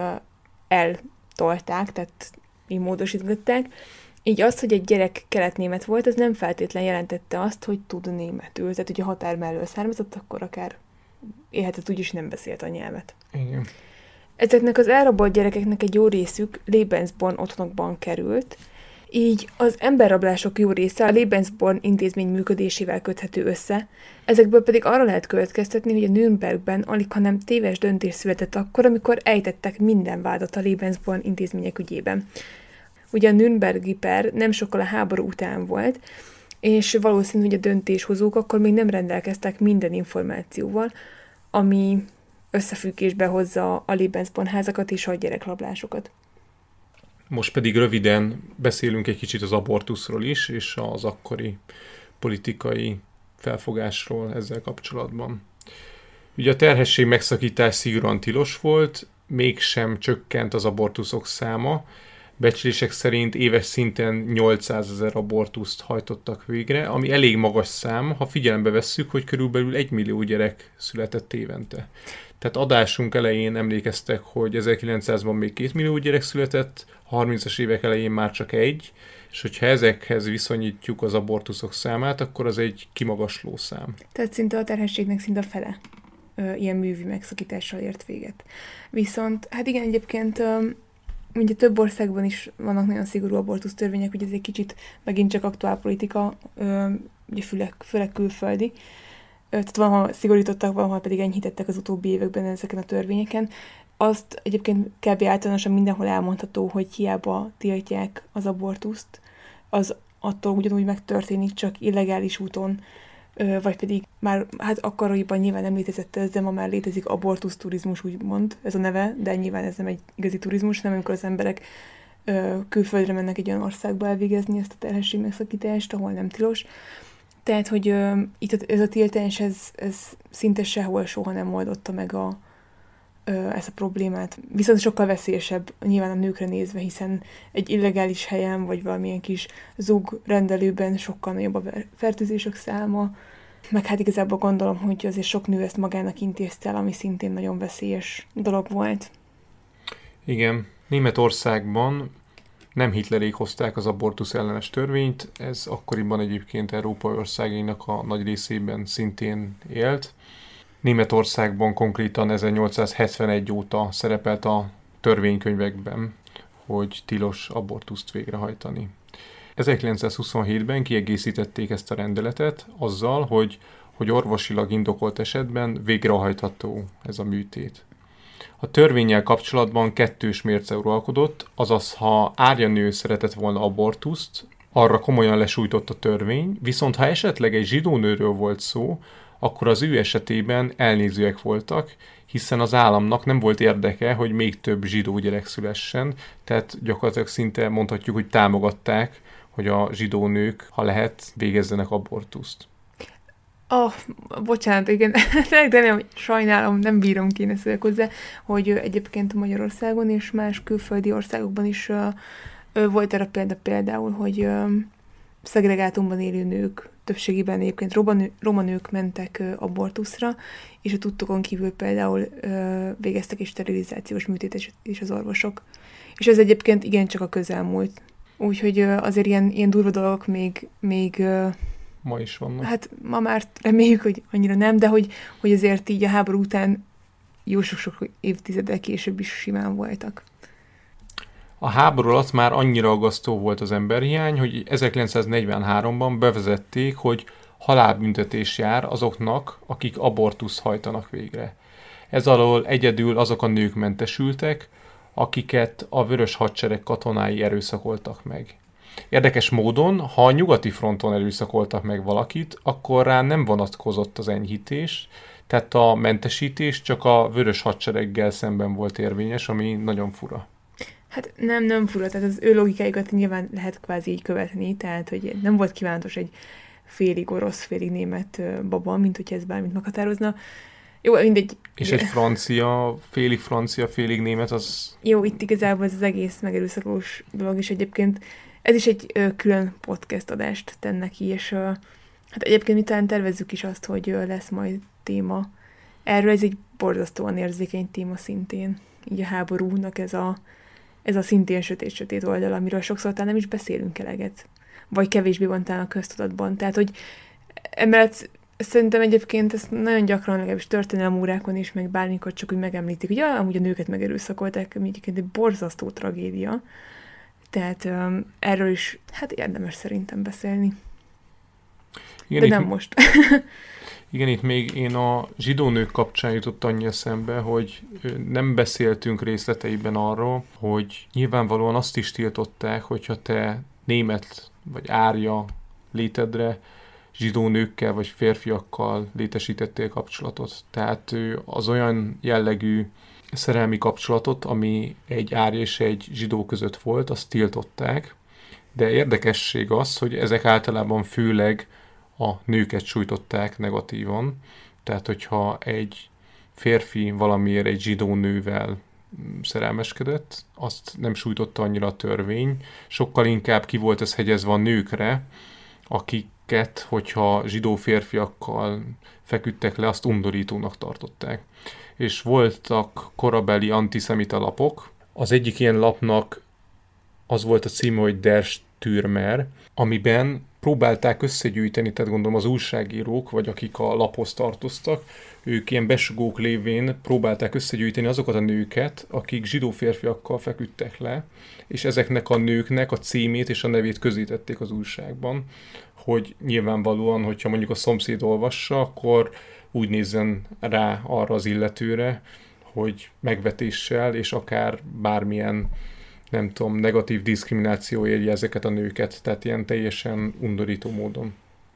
eltolták, tehát így módosították, így az, hogy egy gyerek kelet-német volt, az nem feltétlen jelentette azt, hogy tud németül. Tehát, hogy a határ mellől származott, akkor akár élhetett úgy is, nem beszélt a nyelvet. Igen. Ezeknek az elrabolt gyerekeknek egy jó részük Lebensborn otthonokban került, így az emberrablások jó része a Lebensborn intézmény működésével köthető össze, ezekből pedig arra lehet következtetni, hogy a Nürnbergben alighanem téves döntés született akkor, amikor ejtettek minden vádat a Lebensborn intézmények ügyében. Ugye a Nürnbergi per nem sokkal a háború után volt, és valószínű, hogy a döntéshozók akkor még nem rendelkeztek minden információval, ami összefüggésbe hozza a Lebensborn házakat és a gyerekrablásokat. Most pedig röviden beszélünk egy kicsit az abortuszról is, és az akkori politikai felfogásról ezzel kapcsolatban. Ugye a terhesség megszakítás szigorúan tilos volt, mégsem csökkent az abortuszok száma. Becslések szerint éves szinten 800 000 abortuszt hajtottak végre, ami elég magas szám, ha figyelembe vesszük, hogy körülbelül 1 millió gyerek született évente. Tehát adásunk elején emlékeztek, hogy 1900-ban még 2 millió gyerek született, a 30-as évek elején már csak 1, és hogyha ezekhez viszonyítjuk az abortuszok számát, akkor az egy kimagasló szám. Tehát szinte a terhességnek szinte a fele ilyen művi megszakítással ért véget. Viszont, hát igen, egyébként ugye több országban is vannak nagyon szigorú abortusz törvények, ugye ez egy kicsit megint csak aktuálpolitika, ugye főleg külföldi. Tehát valahol szigorítottak, valahol pedig enyhítettek az utóbbi években ezeken a törvényeken. Azt egyébként kb. Általánosan mindenhol elmondható, hogy hiába tiltják az abortuszt, az attól ugyanúgy megtörténik, csak illegális úton, vagy pedig már hát akkoriban nyilván nem létezett ez, de ma már létezik abortuszturizmus, úgymond, ez a neve, de nyilván ez nem egy igazi turizmus, nem amikor az emberek külföldre mennek egy olyan országba elvégezni ezt a terhesség megszakítást, ahol nem tilos. Tehát, hogy itt ez a tiltás, ez szinte sehol soha nem oldotta meg ezt a problémát. Viszont sokkal veszélyesebb nyilván a nőkre nézve, hiszen egy illegális helyen, vagy valamilyen kis zug rendelőben sokkal nagyobb a fertőzések száma, meg hát igazából gondolom, hogy azért sok nő ezt magának intézte el, ami szintén nagyon veszélyes dolog volt. Igen, Németországban nem Hitlerék hozták az abortusz ellenes törvényt, ez akkoriban egyébként európai országainak a nagy részében szintén élt. Németországban konkrétan 1871 óta szerepelt a törvénykönyvekben, hogy tilos abortuszt végrehajtani. 1927-ben kiegészítették ezt a rendeletet azzal, hogy orvosilag indokolt esetben végrehajtható ez a műtét. A törvénnyel kapcsolatban kettős mérce uralkodott, azaz ha árjanő szeretett volna abortuszt, arra komolyan lesújtott a törvény, viszont ha esetleg egy zsidó nőről volt szó, akkor az ő esetében elnézőek voltak, hiszen az államnak nem volt érdeke, hogy még több zsidó gyerek szülessen, tehát gyakorlatilag szinte mondhatjuk, hogy támogatták, hogy a zsidó nők, ha lehet, végezzenek abortuszt. Bocsánat, igen, de nem, sajnálom, nem bírom kéne szólják hozzá, hogy egyébként Magyarországon és más külföldi országokban is volt erre például, hogy szegregátumban élő nők, többségében egyébként roma nők mentek abortuszra, és a tudtokon kívül például végeztek is sterilizációs műtétet is az orvosok. És ez egyébként igencsak a közelmúlt. Úgyhogy azért ilyen durva dolgok még ma is vannak. Hát ma már reméljük, hogy annyira nem, de hogy azért így a háború után jó sok-sok évtizeddel később is simán voltak. A háború alatt már annyira aggasztó volt az emberhiány, hogy 1943-ban bevezették, hogy halálbüntetés jár azoknak, akik abortuszt hajtanak végre. Ez alól egyedül azok a nők mentesültek, akiket a Vörös Hadsereg katonái erőszakoltak meg. Érdekes módon, ha a nyugati fronton erőszakoltak meg valakit, akkor rá nem vonatkozott az enyhítés, tehát a mentesítés csak a Vörös Hadsereggel szemben volt érvényes, ami nagyon fura. Hát nem fura, tehát az ő logikájukat nyilván lehet kvázi így követni, tehát hogy nem volt kívánatos egy félig orosz, félig német baba, mint hogyha ez bármit meghatározna. Jó, mindegy. És egy francia, félig német, az... Jó, itt igazából ez az egész megerőszakolós dolog, és egyébként ez is egy külön podcast adást tenne ki, és hát egyébként mi talán tervezzük is azt, hogy lesz majd téma. Erről ez egy borzasztóan érzékeny téma szintén. Így a háborúnak ez a szintén sötét oldal, amiről sokszor talán nem is beszélünk eleget. Vagy kevésbé van talán a köztudatban. Tehát, hogy emellett szerintem egyébként ezt nagyon gyakran, legalábbis történelmi órákon is, meg bármikor csak úgy megemlítik, hogy amúgy a nőket megerőszakolták, ami egyébként egy borzasztó tragédia. Tehát erről is, hát érdemes szerintem beszélni. Igen, de nem most. Igen, itt még én a zsidó nők kapcsán jutott annyi eszembe, hogy nem beszéltünk részleteiben arról, hogy nyilvánvalóan azt is tiltották, hogyha te német vagy árja létedre zsidó nőkkel vagy férfiakkal létesítettél kapcsolatot. Tehát az olyan jellegű szerelmi kapcsolatot, ami egy árja és egy zsidó között volt, azt tiltották, de érdekesség az, hogy ezek általában főleg a nőket sújtották negatívan, tehát hogyha egy férfi valamiért egy zsidó nővel szerelmeskedett, azt nem sújtotta annyira a törvény, sokkal inkább ki volt ez hegyezve a nőkre, akiket, hogyha zsidó férfiakkal feküdtek le, azt undorítónak tartották. És voltak korabeli antiszemita lapok. Az egyik ilyen lapnak az volt a címe, hogy Der Stürmer, amiben próbálták összegyűjteni, tehát gondolom az újságírók, vagy akik a laphoz tartoztak, ők ilyen besugók lévén próbálták összegyűjteni azokat a nőket, akik zsidó férfiakkal feküdtek le, és ezeknek a nőknek a címét és a nevét közítették az újságban, hogy nyilvánvalóan, hogyha mondjuk a szomszéd olvassa, akkor úgy nézzen rá arra az illetőre, hogy megvetéssel, és akár bármilyen, nem tudom, negatív diszkrimináció érje ezeket a nőket, tehát ilyen teljesen undorító módon.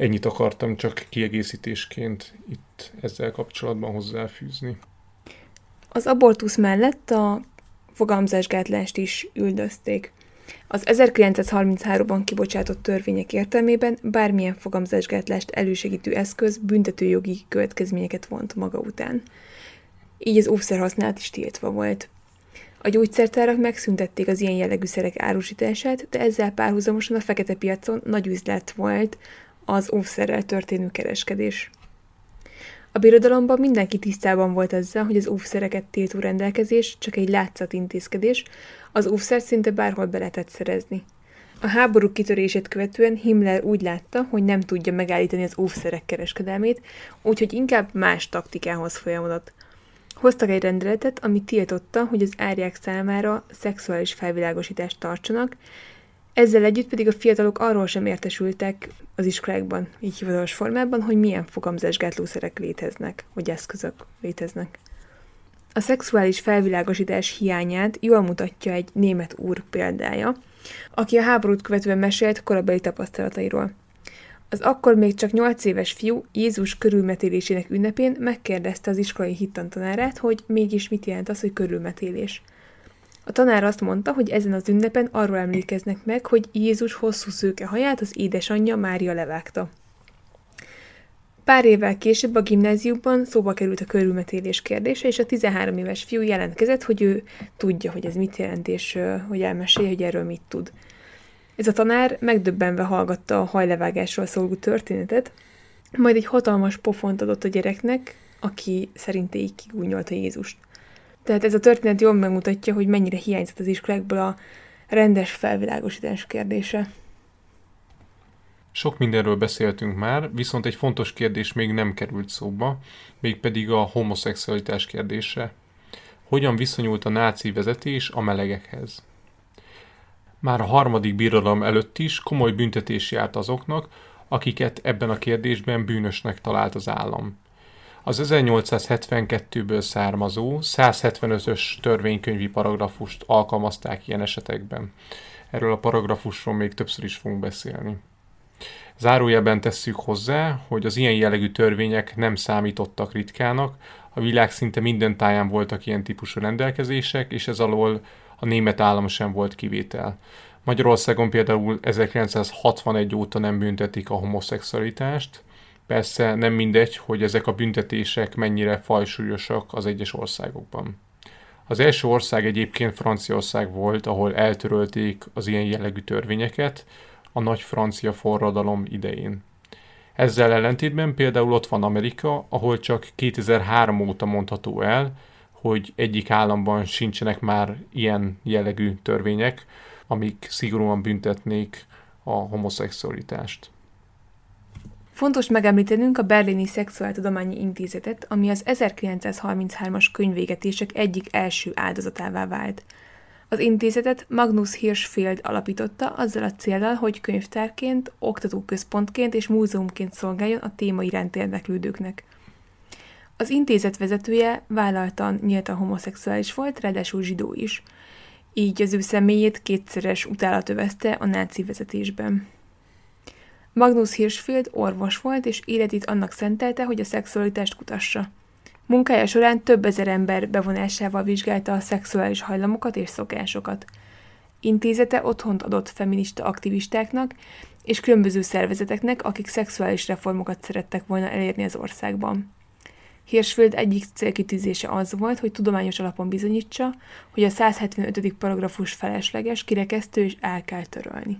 Ennyit akartam csak kiegészítésként itt ezzel kapcsolatban hozzáfűzni. Az abortusz mellett a fogamzásgátlást is üldözték. Az 1933-ban kibocsátott törvények értelmében bármilyen fogamzásgátlást elősegítő eszköz büntetőjogi következményeket vont maga után. Így az óvszerhasználat is tiltva volt. A gyógyszertárak megszüntették az ilyen jellegű szerek árusítását, de ezzel párhuzamosan a fekete piacon nagy üzlet volt az óvszerrel történő kereskedés. A birodalomban mindenki tisztában volt ezzel, hogy az óvszereket tiltó rendelkezés csak egy látszatintézkedés, az óvszert szinte bárhol be lehetett szerezni. A háború kitörését követően Himmler úgy látta, hogy nem tudja megállítani az óvszerek kereskedelmét, úgyhogy inkább más taktikához folyamodott. Hoztak egy rendeletet, ami tiltotta, hogy az árják számára szexuális felvilágosítást tartsanak, ezzel együtt pedig a fiatalok arról sem értesültek az iskolákban, így hivatalos formában, hogy milyen fogamzásgátlószerek léteznek, vagy eszközök léteznek. A szexuális felvilágosítás hiányát jól mutatja egy német úr példája, aki a háborút követően mesélt korabeli tapasztalatairól. Az akkor még csak 8 éves fiú Jézus körülmetélésének ünnepén megkérdezte az iskolai hittantanárát, hogy mégis mit jelent az, hogy körülmetélés. A tanár azt mondta, hogy ezen az ünnepen arról emlékeznek meg, hogy Jézus hosszú szőke haját az édesanyja Mária levágta. Pár évvel később a gimnáziumban szóba került a körülmetélés kérdése, és a 13 éves fiú jelentkezett, hogy ő tudja, hogy ez mit jelent, és hogy elmesélje, hogy erről mit tud. Ez a tanár megdöbbenve hallgatta a hajlevágásról szóló történetet, majd egy hatalmas pofont adott a gyereknek, aki szerintéig kigúnyolta Jézust. Tehát ez a történet jól megmutatja, hogy mennyire hiányzott az iskolákból a rendes felvilágosítás kérdése. Sok mindenről beszéltünk már, viszont egy fontos kérdés még nem került szóba, mégpedig a homoszexualitás kérdése. Hogyan viszonyult a náci vezetés a melegekhez? Már a harmadik birodalom előtt is komoly büntetés járt azoknak, akiket ebben a kérdésben bűnösnek talált az állam. Az 1872-ből származó 175-ös törvénykönyvi paragrafust alkalmazták ilyen esetekben. Erről a paragrafusról még többször is fogunk beszélni. Zárójelben tesszük hozzá, hogy az ilyen jellegű törvények nem számítottak ritkának, a világ szinte minden táján voltak ilyen típusú rendelkezések, és ez alól a német állam sem volt kivétel. Magyarországon például 1961 óta nem büntetik a homoszexualitást. Persze nem mindegy, hogy ezek a büntetések mennyire fajsúlyosak az egyes országokban. Az első ország egyébként Franciaország volt, ahol eltörölték az ilyen jellegű törvényeket a nagy francia forradalom idején. Ezzel ellentétben például ott van Amerika, ahol csak 2003 óta mondható el, hogy egyik államban sincsenek már ilyen jellegű törvények, amik szigorúan büntetnék a homoszexualitást. Fontos megemlítenünk a Berlini Szexuáltudományi Intézetet, ami az 1933-as könyvégetések egyik első áldozatává vált. Az intézetet Magnus Hirschfeld alapította azzal a céllal, hogy könyvtárként, oktatóközpontként és múzeumként szolgáljon a téma iránt érdeklődőknek. Az intézet vezetője vállaltan nyíltan homoszexuális volt, ráadásul zsidó is. Így az ő személyét kétszeres utálat övezte a náci vezetésben. Magnus Hirschfeld orvos volt, és életét annak szentelte, hogy a szexualitást kutassa. Munkája során több ezer ember bevonásával vizsgálta a szexuális hajlamokat és szokásokat. Intézete otthont adott feminista aktivistáknak és különböző szervezeteknek, akik szexuális reformokat szerettek volna elérni az országban. Hirschfeld egyik célkitűzése az volt, hogy tudományos alapon bizonyítsa, hogy a 175. paragrafus felesleges, kirekesztő és el kell törölni.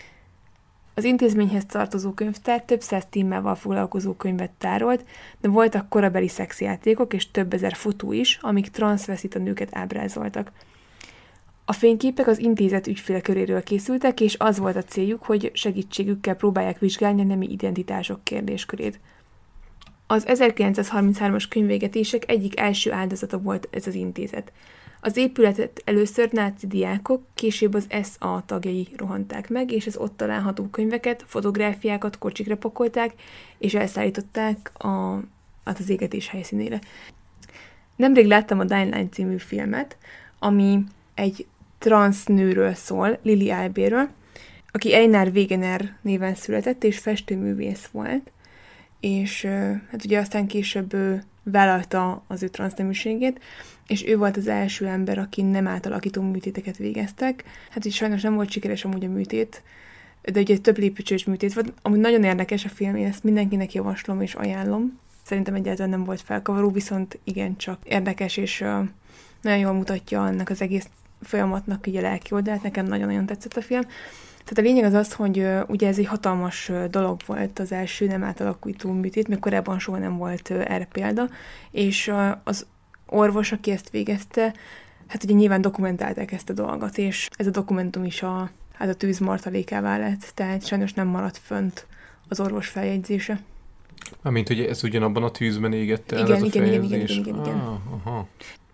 Az intézményhez tartozó könyvtár több száz témával foglalkozó könyvet tárolt, de voltak korabeli szexjátékok és több ezer fotó is, amik transzveszita nőket ábrázoltak. A fényképek az intézet ügyfélköréről készültek, és az volt a céljuk, hogy segítségükkel próbálják vizsgálni a nemi identitások kérdéskörét. Az 1933-as könyvégetések egyik első áldozata volt ez az intézet. Az épületet először náci diákok, később az SA tagjai rohanták meg, és az ott található könyveket, fotográfiákat kocsikra pakolták, és elszállították az égetés helyszínére. Nemrég láttam a Dying Line című filmet, ami egy transz nőről szól, Lily Albéről, aki Einar Wegener néven született, és festőművész volt, és hát ugye aztán később vállalta az ő transzneműségét, és ő volt az első ember, aki nem átalakító műtéteket végeztek. Hát így sajnos nem volt sikeres amúgy a műtét, de ugye több lépcsős műtét volt. Amúgy nagyon érdekes a film, én ezt mindenkinek javaslom és ajánlom. Szerintem egyáltalán nem volt felkavaró, viszont igencsak érdekes, és nagyon jól mutatja ennek az egész folyamatnak így a lelki oldalát. Nekem nagyon-nagyon tetszett a film. Tehát a lényeg az az, hogy ugye ez egy hatalmas dolog volt, az első nem átalakító műtét, még korábban soha nem volt erre példa, és az orvos, aki ezt végezte, hát ugye nyilván dokumentálták ezt a dolgot, és ez a dokumentum is a tűz martalékává lett, tehát sajnos nem maradt fönt az orvos feljegyzése. Mármint, hogy ez ugyanabban a tűzben égette el, Igen, ez a feljegyzés. Igen. Aha.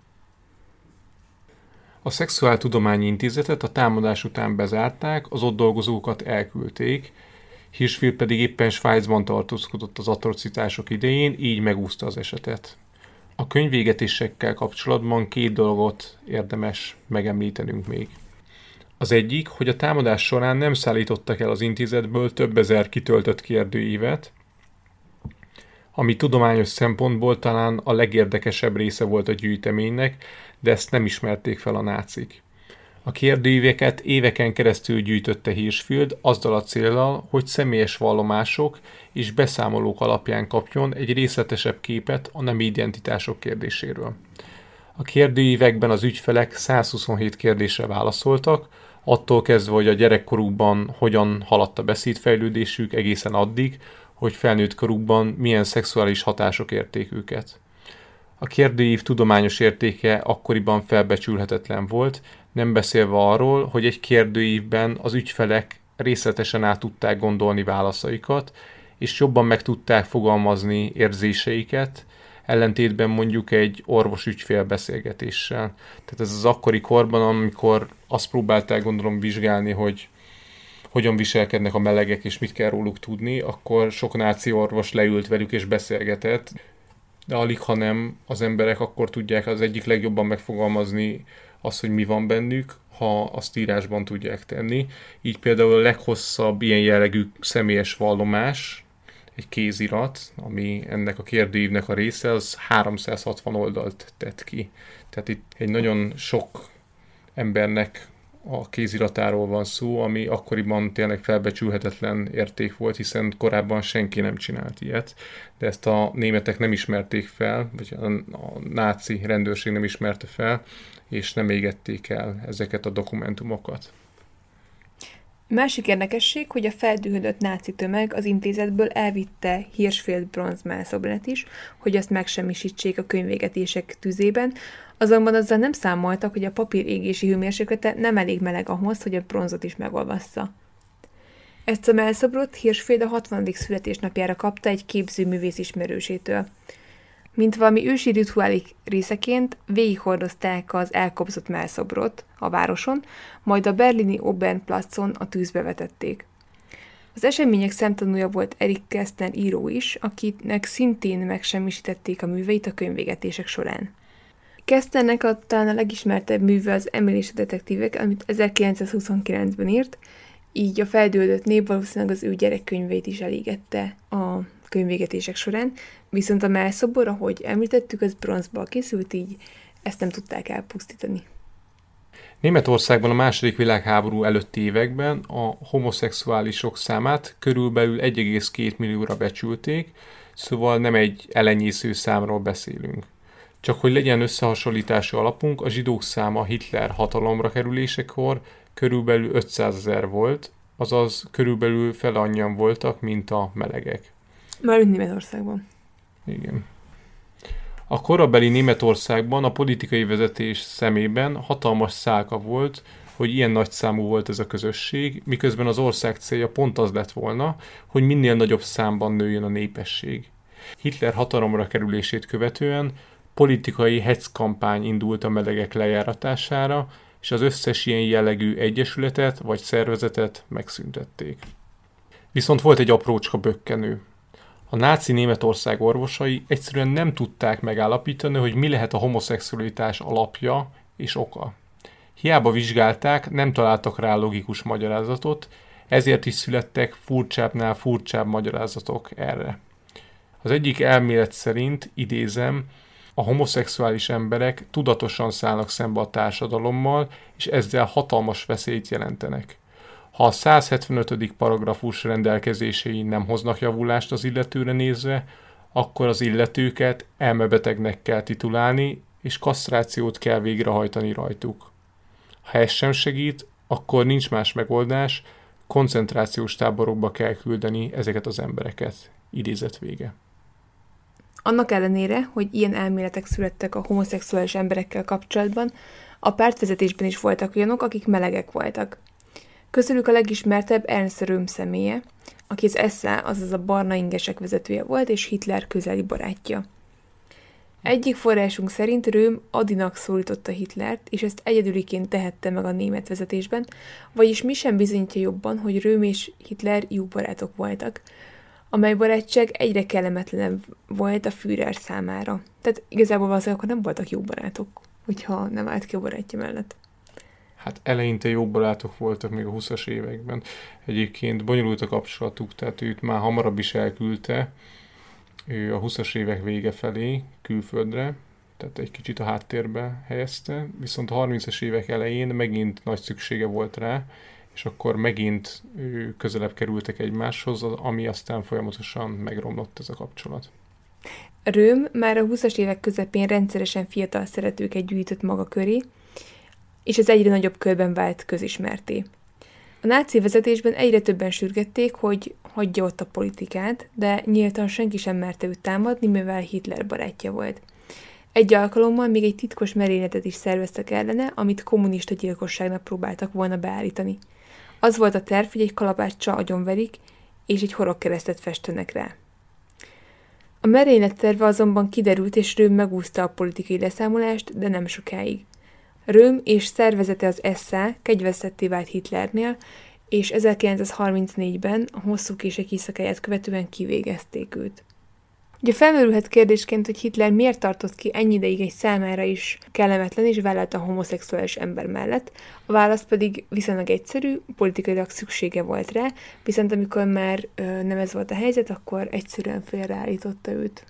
A Szexuáltudományi Intézetet a támadás után bezárták, az ott dolgozókat elküldték, Hirschfeld pedig éppen Svájcban tartózkodott az atrocitások idején, így megúszta az esetet. A könyvégetésekkel kapcsolatban 2 dolgot érdemes megemlítenünk még. Az egyik, hogy a támadás során nem szállítottak el az intézetből több ezer kitöltött kérdőívet, ami tudományos szempontból talán a legérdekesebb része volt a gyűjteménynek, de ezt nem ismerték fel a nácik. A kérdőíveket éveken keresztül gyűjtötte Hirschfeld azzal a céllal, hogy személyes vallomások és beszámolók alapján kapjon egy részletesebb képet a nemi identitások kérdéséről. A kérdőívekben az ügyfelek 127 kérdésre válaszoltak, attól kezdve, hogy a gyerekkorukban hogyan haladt a beszédfejlődésük egészen addig, hogy felnőtt korukban milyen szexuális hatások érték őket. A kérdőív tudományos értéke akkoriban felbecsülhetetlen volt, nem beszélve arról, hogy egy kérdőívben az ügyfelek részletesen át tudták gondolni válaszaikat, és jobban meg tudták fogalmazni érzéseiket, ellentétben mondjuk egy orvos-ügyfél beszélgetéssel. Tehát ez az akkori korban, amikor azt próbálták gondolom vizsgálni, hogy hogyan viselkednek a melegek, és mit kell róluk tudni, akkor sok náci orvos leült velük és beszélgetett, de alig, ha nem, az emberek akkor tudják az egyik legjobban megfogalmazni azt, hogy mi van bennük, ha azt írásban tudják tenni. Így például a leghosszabb ilyen jellegű személyes vallomás, egy kézirat, ami ennek a kérdőívnek a része, az 360 oldalt tett ki. Tehát itt egy nagyon sok embernek a kéziratáról van szó, ami akkoriban tényleg felbecsülhetetlen érték volt, hiszen korábban senki nem csinált ilyet, de ezt a németek nem ismerték fel, vagy a náci rendőrség nem ismerte fel, és nem égették el ezeket a dokumentumokat. Másik érdekesség, hogy a feldühödött náci tömeg az intézetből elvitte Hirschfeld bronzmelszobrát is, hogy azt megsemmisítsék a könyvégetések tüzében, azonban azzal nem számoltak, hogy a papír égési hőmérséklete nem elég meleg ahhoz, hogy a bronzot is megolvassza. Ezt a melszobrot Hirschfeld a 60. születésnapjára kapta egy képzőművész ismerősétől. Mint valami ősi rituálik részeként végighordozták az elkobzott melszobrot a városon, majd a berlini Obernplatzon a tűzbe vetették. Az események szemtanúja volt Erich Kästner író is, akinek szintén megsemmisítették a műveit a könyvégetések során. Kästnernek talán a legismertebb műve az Emil és a detektívek, amit 1929-ben írt, így a feldühödött nép valószínűleg az ő gyerekkönyveit is elégette a könyvégetések során, viszont a melszobor, ahogy említettük, az bronzból készült, így ezt nem tudták elpusztítani. Németországban a II. Világháború előtti években a homoszexuálisok számát körülbelül 1,2 millióra becsülték, szóval nem egy elenyésző számról beszélünk. Csak hogy legyen összehasonlítási alapunk, a zsidók száma Hitler hatalomra kerülésekor körülbelül 500 000 volt, azaz körülbelül fele annyian voltak, mint a melegek. Mármint Németországban. Igen. A korabeli Németországban a politikai vezetés szemében hatalmas szálka volt, hogy ilyen nagy számú volt ez a közösség, miközben az ország célja pont az lett volna, hogy minél nagyobb számban nőjön a népesség. Hitler hatalomra kerülését követően politikai hetzkampány indult a melegek lejáratására, és az összes ilyen jellegű egyesületet vagy szervezetet megszüntették. Viszont volt egy aprócska bökkenő. A náci Németország orvosai egyszerűen nem tudták megállapítani, hogy mi lehet a homoszexualitás alapja és oka. Hiába vizsgálták, nem találtak rá logikus magyarázatot, Ezért is születtek furcsábbnál furcsább magyarázatok erre. Az egyik elmélet szerint, idézem, a homoszexuális emberek tudatosan szállnak szembe a társadalommal, és ezzel hatalmas veszélyt jelentenek. Ha a 175. paragrafus rendelkezései nem hoznak javulást az illetőre nézve, akkor az illetőket elmebetegnek kell titulálni, és kasztrációt kell végrehajtani rajtuk. Ha ez sem segít, akkor nincs más megoldás, koncentrációs táborokba kell küldeni ezeket az embereket. Idézet vége. Annak ellenére, hogy ilyen elméletek születtek a homoszexuális emberekkel kapcsolatban, a pártvezetésben is voltak olyanok, akik melegek voltak. Közülük a legismertebb Ernst Röhm személye, aki az SA, azaz a barna ingesek vezetője volt, és Hitler közeli barátja. Egyik forrásunk szerint Röhm Adinak szólította Hitlert, és ezt egyedüliként tehette meg a német vezetésben, vagyis mi sem bizonyítja jobban, hogy Röhm és Hitler jó barátok voltak, amely barátság egyre kellemetlenebb volt a Führer számára. Tehát igazából valószínűleg akkor nem voltak jó barátok, hogyha nem állt ki a barátja mellett. Hát eleinte jó barátok voltak még a 20-as években. Egyébként bonyolult a kapcsolatuk, tehát őt már hamarabb is elküldte, ő a 20-as évek vége felé külföldre, tehát egy kicsit a háttérbe helyezte, viszont a 30-as évek elején megint nagy szüksége volt rá, és akkor megint közelebb kerültek egymáshoz, ami aztán folyamatosan megromlott ez a kapcsolat. Röhm már a 20-as évek közepén rendszeresen fiatal szeretőket gyűjtött maga köré, és ez egyre nagyobb körben vált közismerté. A náci vezetésben egyre többen sürgették, hogy hagyja ott a politikát, de nyíltan senki sem merte őt támadni, mivel Hitler barátja volt. Egy alkalommal még egy titkos merényletet is szerveztek ellene, amit kommunista gyilkosságnak próbáltak volna beállítani. Az volt a terv, hogy egy kalapáccsal agyonverik, és egy horogkeresztet festenek rá. A merénylet terve azonban kiderült, és Röhm megúszta a politikai leszámolást, de nem sokáig. Röhm és szervezete az SA kegyvesztetté vált Hitlernél, és 1934-ben a hosszú kések éjszakáját követően kivégezték őt. Ugye felmerülhet kérdésként, hogy Hitler miért tartott ki ennyi ideig egy számára is kellemetlen és vállalta a homoszexuális ember mellett, a válasz pedig viszonylag egyszerű, politikailag szüksége volt rá, viszont amikor már nem ez volt a helyzet, akkor egyszerűen félreállította őt.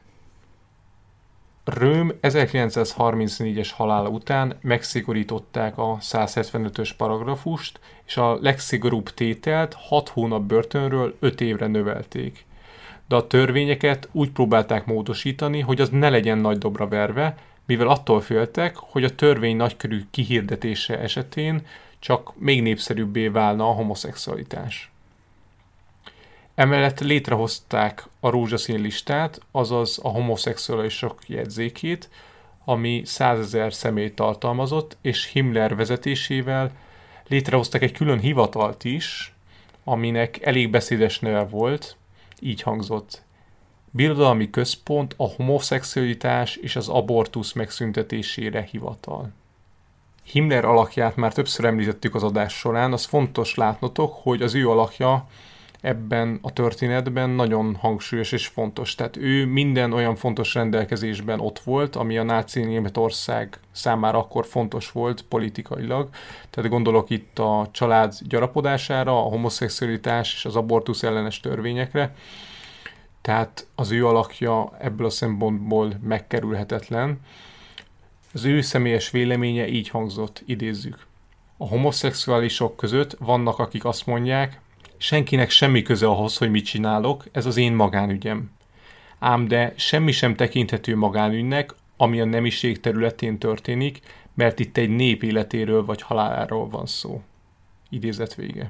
Röhm 1934-es halála után megszigorították a 175-ös paragrafust, és a legszigorúbb tételt 6 hónap börtönről 5 évre növelték. De a törvényeket úgy próbálták módosítani, hogy az ne legyen nagy dobra verve, mivel attól féltek, hogy a törvény nagykörű kihirdetése esetén csak még népszerűbbé válna a homoszexualitás. Emellett létrehozták a rózsaszín listát, azaz a homoszexuálisok jegyzékét, ami 100 000 személyt tartalmazott, és Himmler vezetésével létrehoztak egy külön hivatalt is, aminek elég beszédes neve volt, így hangzott: Birodalmi Központ a homoszexualitás és az abortusz megszüntetésére hivatal. Himmler alakját már többször említettük az adás során, az fontos látnotok, hogy az ő alakja ebben a történetben nagyon hangsúlyos és fontos. Tehát ő minden olyan fontos rendelkezésben ott volt, ami a náci Németország számára akkor fontos volt politikailag. Tehát gondolok itt a család gyarapodására, a homoszexualitás és az abortusz ellenes törvényekre. Tehát az ő alakja ebből a szempontból megkerülhetetlen. Az ő személyes véleménye így hangzott, idézzük: A homoszexuálisok között vannak, akik azt mondják, senkinek semmi köze ahhoz, hogy mit csinálok, ez az én magánügyem. Ám de semmi sem tekinthető magánügynek, ami a nemiség területén történik, mert itt egy nép életéről vagy haláláról van szó. Idézet vége.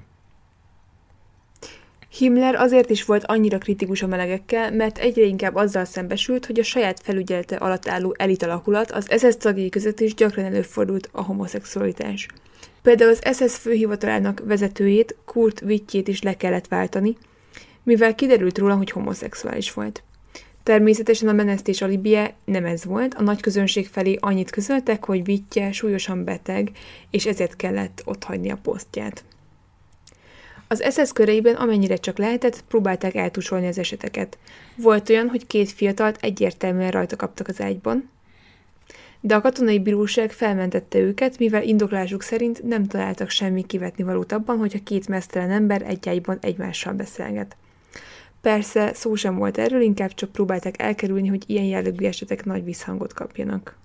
Himmler azért is volt annyira kritikus a melegekkel, mert egyre inkább azzal szembesült, hogy a saját felügyelete alatt álló elitalakulat, az SS tagjai között is gyakran előfordult a homoszexualitás. Például az SS főhivatalának vezetőjét, Kurt Wittjét is le kellett váltani, mivel kiderült róla, hogy homoszexuális volt. Természetesen a menesztés alibije nem ez volt, a nagy közönség felé annyit közöltek, hogy Wittje súlyosan beteg, és ezért kellett otthagyni a posztját. Az SS köreiben amennyire csak lehetett, próbálták eltusolni az eseteket. Volt olyan, hogy 2 fiatalt egyértelműen rajta kaptak az ágyban, de a katonai bíróság felmentette őket, mivel indoklásuk szerint nem találtak semmi kivetnivalót abban, hogy a két meztelen ember egyájban egymással beszélget. Persze szó sem volt erről, inkább csak próbálták elkerülni, hogy ilyen jellegű esetek nagy visszhangot kapjanak.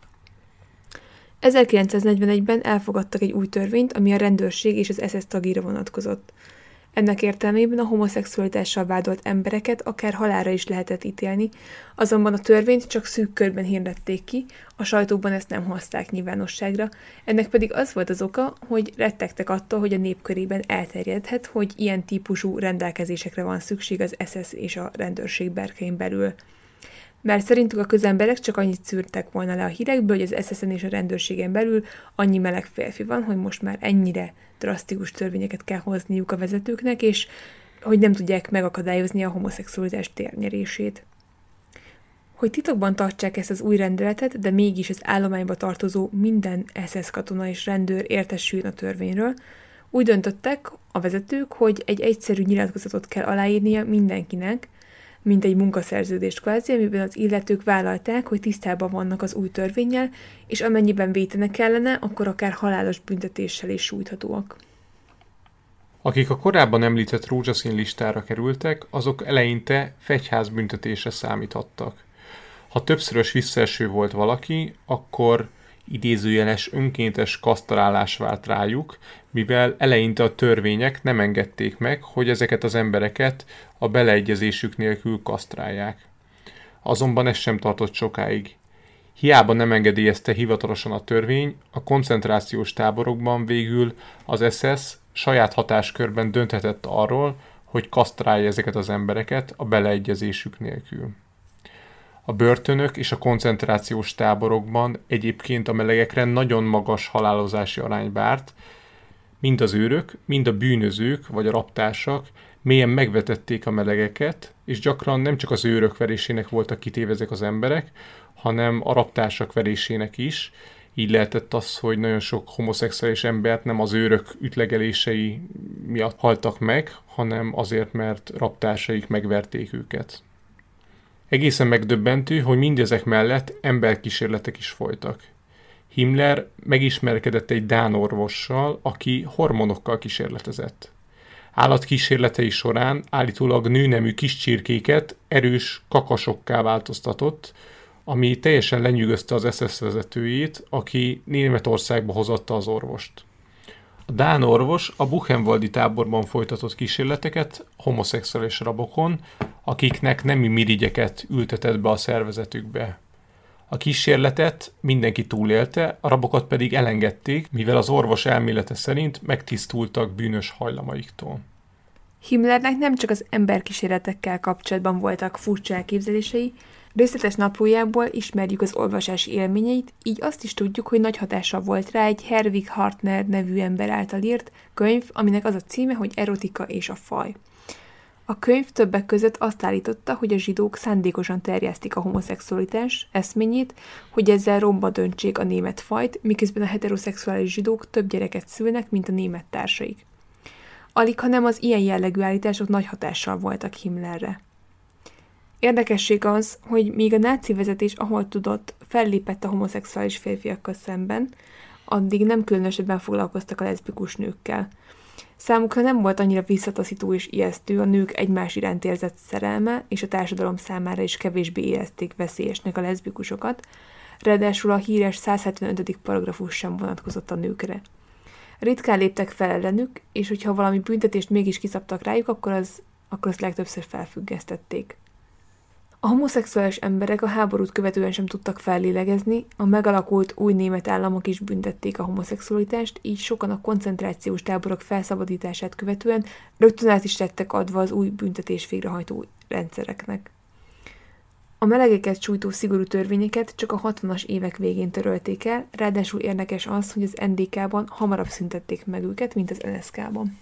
1941-ben elfogadtak egy új törvényt, ami a rendőrség és az SS tagjira vonatkozott. Ennek értelmében a homoszexualitással vádolt embereket akár halálra is lehetett ítélni, azonban a törvényt csak szűk körben hirdették ki, a sajtóban ezt nem hozták nyilvánosságra, ennek pedig az volt az oka, hogy rettegtek attól, hogy a nép körében elterjedhet, hogy ilyen típusú rendelkezésekre van szükség az SS és a rendőrség berkein belül. Mert szerintük a közemberek csak annyit szűrtek volna le a hírekből, hogy az SS-en és a rendőrségen belül annyi meleg férfi van, hogy most már ennyire drasztikus törvényeket kell hozniuk a vezetőknek, és hogy nem tudják megakadályozni a homoszexualitás térnyerését. Hogy titokban tartsák ezt az új rendeletet, de mégis az állományba tartozó minden SS katona és rendőr értesüljön a törvényről, úgy döntöttek a vezetők, hogy egy egyszerű nyilatkozatot kell aláírnia mindenkinek, mint egy munkaszerződést kvázi, amiben az illetők vállalták, hogy tisztában vannak az új törvénnyel, és amennyiben vétenek kellene, akkor akár halálos büntetéssel is sújthatóak. Akik a korábban említett rózsaszín listára kerültek, azok eleinte fegyházbüntetésre számíthattak. Ha többszörös visszaeső volt valaki, akkor idézőjeles önkéntes kasztrálás vált rájuk, mivel eleinte a törvények nem engedték meg, hogy ezeket az embereket a beleegyezésük nélkül kasztrálják. Azonban ez sem tartott sokáig. Hiába nem engedélyezte hivatalosan a törvény, a koncentrációs táborokban végül az SS saját hatáskörben dönthetett arról, hogy kasztrálja ezeket az embereket a beleegyezésük nélkül. A börtönök és a koncentrációs táborokban egyébként a melegekre nagyon magas halálozási arány várt, mind az őrök, mind a bűnözők vagy a rabtársak mélyen megvetették a melegeket, és gyakran nem csak az őrök verésének voltak kitéve ezek az emberek, hanem a rabtársak verésének is. Így lehetett az, hogy nagyon sok homoszexuális embert nem az őrök ütlegelései miatt haltak meg, hanem azért, mert rabtársaik megverték őket. Egészen megdöbbentő, hogy mindezek mellett emberkísérletek is folytak. Himmler megismerkedett egy dán orvossal, aki hormonokkal kísérletezett. Állatkísérletei során állítólag nőnemű kis csirkéket erős kakasokká változtatott, ami teljesen lenyűgözte az SS vezetőjét, aki Németországba hozatta az orvost. A dán orvos a Buchenwaldi táborban folytatott kísérleteket homoszexuális rabokon, akiknek nemi mirigyeket ültetett be a szervezetükbe. A kísérletet mindenki túlélte, a rabokat pedig elengedték, mivel az orvos elmélete szerint megtisztultak bűnös hajlamaiktól. Himmlernek nem csak az emberkísérletekkel kapcsolatban voltak furcsa elképzelései, részletes naplójából ismerjük az olvasási élményeit, így azt is tudjuk, hogy nagy hatással volt rá egy Herwig Hartner nevű ember által írt könyv, aminek az a címe, hogy Erotika és a faj. A könyv többek között azt állította, hogy a zsidók szándékosan terjesztik a homoszexualitás eszményét, hogy ezzel romba döntsék a német fajt, miközben a heteroszexuális zsidók több gyereket szülnek, mint a német társaik. Alighanem az ilyen jellegű állítások nagy hatással voltak Himmlerre. Érdekesség az, hogy míg a náci vezetés, ahol tudott, fellépett a homoszexuális férfiakkal szemben, addig nem különösebben foglalkoztak a leszbikus nőkkel. Számukra nem volt annyira visszataszító és ijesztő a nők egymás iránt érzett szerelme, és a társadalom számára is kevésbé érezték veszélyesnek a leszbikusokat, ráadásul a híres 175. paragrafus sem vonatkozott a nőkre. Ritkán léptek fel ellenük, és hogyha valami büntetést mégis kiszabtak rájuk, akkor azt legtöbbször felfüggesztették. A homoszexuális emberek a háborút követően sem tudtak fellélegezni, a megalakult új német államok is büntették a homoszexualitást, így sokan a koncentrációs táborok felszabadítását követően rögtön át is lettek adva az új büntetés végrehajtó rendszereknek. A melegeket sújtó szigorú törvényeket csak a 60-as évek végén törölték el, ráadásul érdekes az, hogy az NDK-ban hamarabb szüntették meg őket, mint az NSK-ban.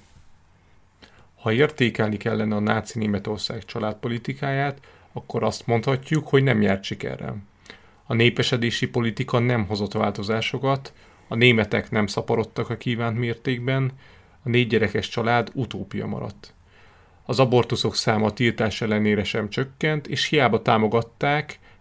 Ha értékelni kellene a náci Németország családpolitikáját, akkor azt mondhatjuk, hogy nem járt sikerrel. A népesedési politika nem hozott változásokat, a németek nem szaporodtak a kívánt mértékben, a 4 gyerekes család utópia maradt. Az abortuszok száma tiltás ellenére sem csökkent, és hiába támogatták,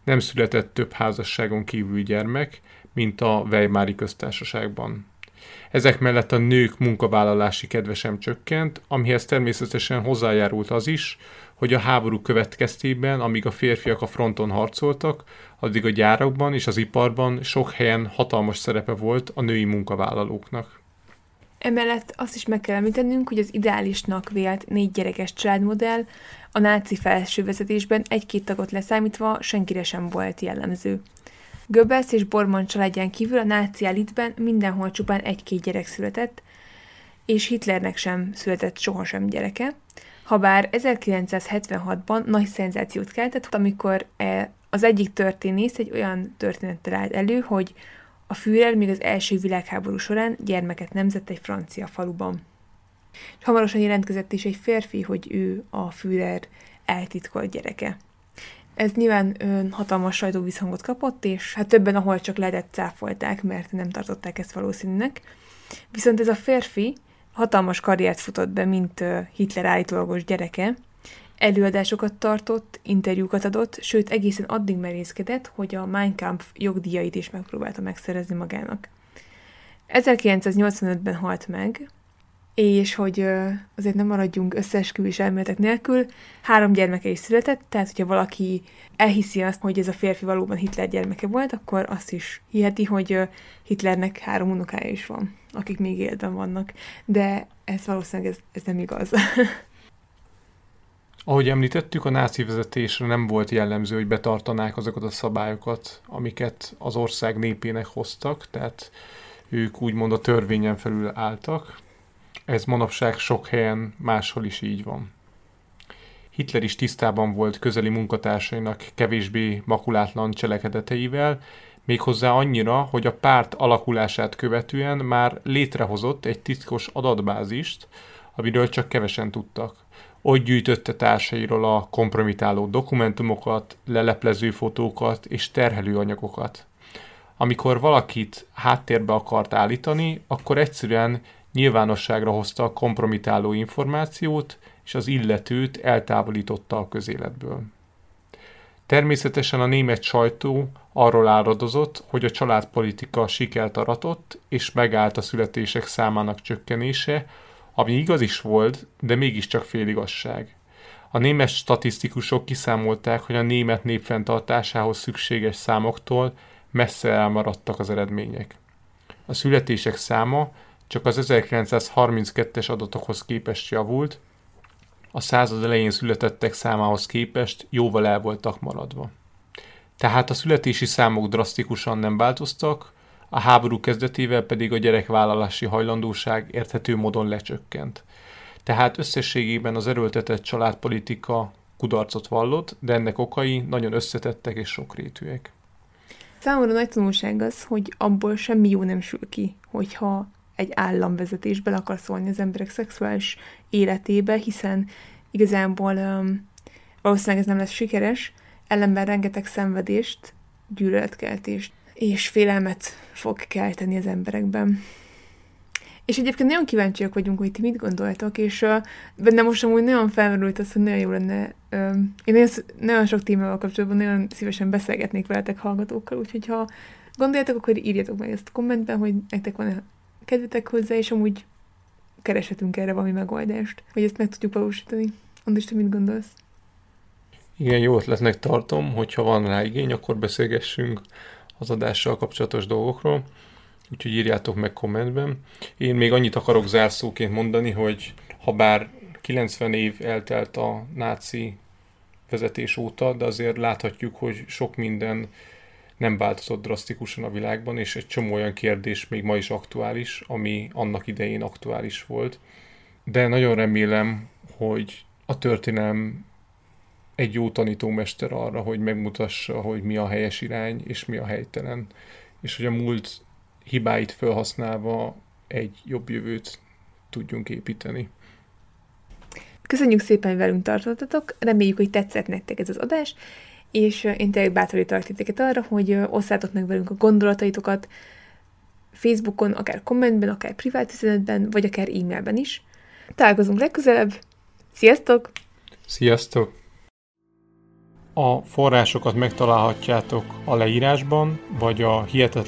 Nem született több házasságon kívüli gyermek, mint a Weimári köztársaságban. Ezek mellett a nők munkavállalási kedve sem csökkent, amihez természetesen hozzájárult az is, hogy a háború következtében, amíg a férfiak a fronton harcoltak, addig a gyárakban és az iparban sok helyen hatalmas szerepe volt a női munkavállalóknak. Emellett azt is meg kell említenünk, hogy az ideálisnak vélt 4 gyerekes családmodell a náci felsővezetésben 1-2 tagot leszámítva senkire sem volt jellemző. Goebbels és Bormann családján kívül a náci elitben mindenhol csupán 1-2 gyerek született, és Hitlernek sem született sohasem gyereke, habár 1976-ban nagy szenzációt keltett, amikor az egyik történész egy olyan történettel állt elő, hogy a Führer még az első világháború során gyermeket nemzett egy francia faluban. Hamarosan jelentkezett is egy férfi, hogy ő a Führer eltitkolt gyereke. Ez nyilván hatalmas sajtóvízhangot kapott, és hát többen, ahol csak lehetett, cáfolták, mert nem tartották ezt valószínűnek. Viszont ez a férfi hatalmas karriert futott be, mint Hitler állítólagos gyereke. Előadásokat tartott, interjúkat adott, sőt egészen addig merészkedett, hogy a Mein Kampf jogdíjait is megpróbálta megszerezni magának. 1985-ben halt meg, és hogy azért nem maradjunk összeesküvés elméletek nélkül, 3 gyermeke is született, tehát hogyha valaki elhiszi azt, hogy ez a férfi valóban Hitler gyermeke volt, akkor azt is hiheti, hogy Hitlernek 3 unokája is van, akik még életben vannak. De ez valószínűleg ez nem igaz. Ahogy említettük, a náci vezetésre nem volt jellemző, hogy betartanák azokat a szabályokat, amiket az ország népének hoztak, tehát ők úgymond a törvényen felül álltak. Ez manapság sok helyen máshol is így van. Hitler is tisztában volt közeli munkatársainak kevésbé makulátlan cselekedeteivel, méghozzá annyira, hogy a párt alakulását követően már létrehozott egy titkos adatbázist, amiről csak kevesen tudtak. Ott gyűjtötte társairól a kompromitáló dokumentumokat, leleplező fotókat és terhelő anyagokat. Amikor valakit háttérbe akart állítani, akkor egyszerűen nyilvánosságra hozta a kompromitáló információt, és az illetőt eltávolította a közéletből. Természetesen a német sajtó arról áradozott, hogy a családpolitika sikert aratott, és megállt a születések számának csökkenése, ami igaz is volt, de mégiscsak féligazság. A német statisztikusok kiszámolták, hogy a német nép fenntartásához szükséges számoktól messze elmaradtak az eredmények. A születések száma csak az 1932-es adatokhoz képest javult, a század elején születettek számához képest jóval el voltak maradva. Tehát a születési számok drasztikusan nem változtak, a háború kezdetével pedig a gyerekvállalási hajlandóság érthető módon lecsökkent. Tehát összességében az erőltetett családpolitika kudarcot vallott, de ennek okai nagyon összetettek és sokrétűek. Számomra nagy tanulság az, hogy abból semmi jó nem sül ki, hogyha egy államvezetés bele akar szólni az emberek szexuális életébe, hiszen igazából valószínűleg ez nem lesz sikeres, ellenben rengeteg szenvedést, gyűlöletkeltést és félelmet fog kelteni az emberekben. És egyébként nagyon kíváncsiak vagyunk, hogy ti mit gondoltok, és bennem most amúgy nagyon felmerült az, hogy nagyon jó lenne. Én nagyon sok témával kapcsolatban nagyon szívesen beszélgetnék veletek hallgatókkal, úgyhogy ha gondoljátok, akkor írjatok meg ezt a kommentben, hogy nektek van kedvetek hozzá, és amúgy kereshetünk erre valami megoldást, hogy ezt meg tudjuk valósítani. Andris, te mit gondolsz? Igen, jó ötletnek tartom, hogyha van rá igény, akkor beszélgessünk az adással kapcsolatos dolgokról, úgyhogy írjátok meg kommentben. Én még annyit akarok zárszóként mondani, hogy ha bár 90 év eltelt a náci vezetés óta, de azért láthatjuk, hogy sok minden nem változott drasztikusan a világban, és egy csomó olyan kérdés még ma is aktuális, ami annak idején aktuális volt. De nagyon remélem, hogy a történelem egy jó tanítómester arra, hogy megmutassa, hogy mi a helyes irány, és mi a helytelen. És hogy a múlt hibáit felhasználva egy jobb jövőt tudjunk építeni. Köszönjük szépen, hogy velünk tartottatok, reméljük, hogy tetszett nektek ez az adás, és én tényleg bátorítalak titeket arra, hogy osszátok meg velünk a gondolataitokat Facebookon, akár kommentben, akár privát üzenetben, vagy akár e-mailben is. Találkozunk legközelebb. Sziasztok! Sziasztok! A forrásokat megtalálhatjátok a leírásban, vagy a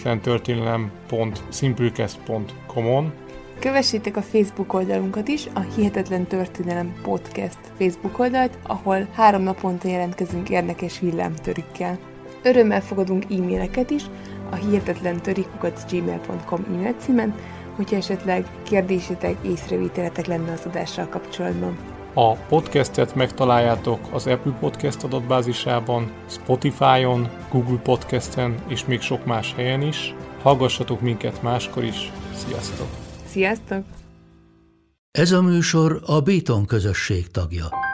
hihetetlentörténelem.simplecast.com-on. Kövessétek a Facebook oldalunkat is, a Hihetetlen Történelem Podcast Facebook oldalt, ahol 3 naponta jelentkezünk érdekes villámtörükkel. Örömmel fogadunk e-maileket is a hihetetlentörik@gmail.com e-mail címen, hogyha esetleg kérdésetek, észrevételetek lenne az adással kapcsolatban. A podcastet megtaláljátok az Apple Podcast adatbázisában, Spotify-on, Google Podcasten és még sok más helyen is. Hallgassatok minket máskor is. Sziasztok! Sziasztok! Ez a műsor a Béton közösség tagja.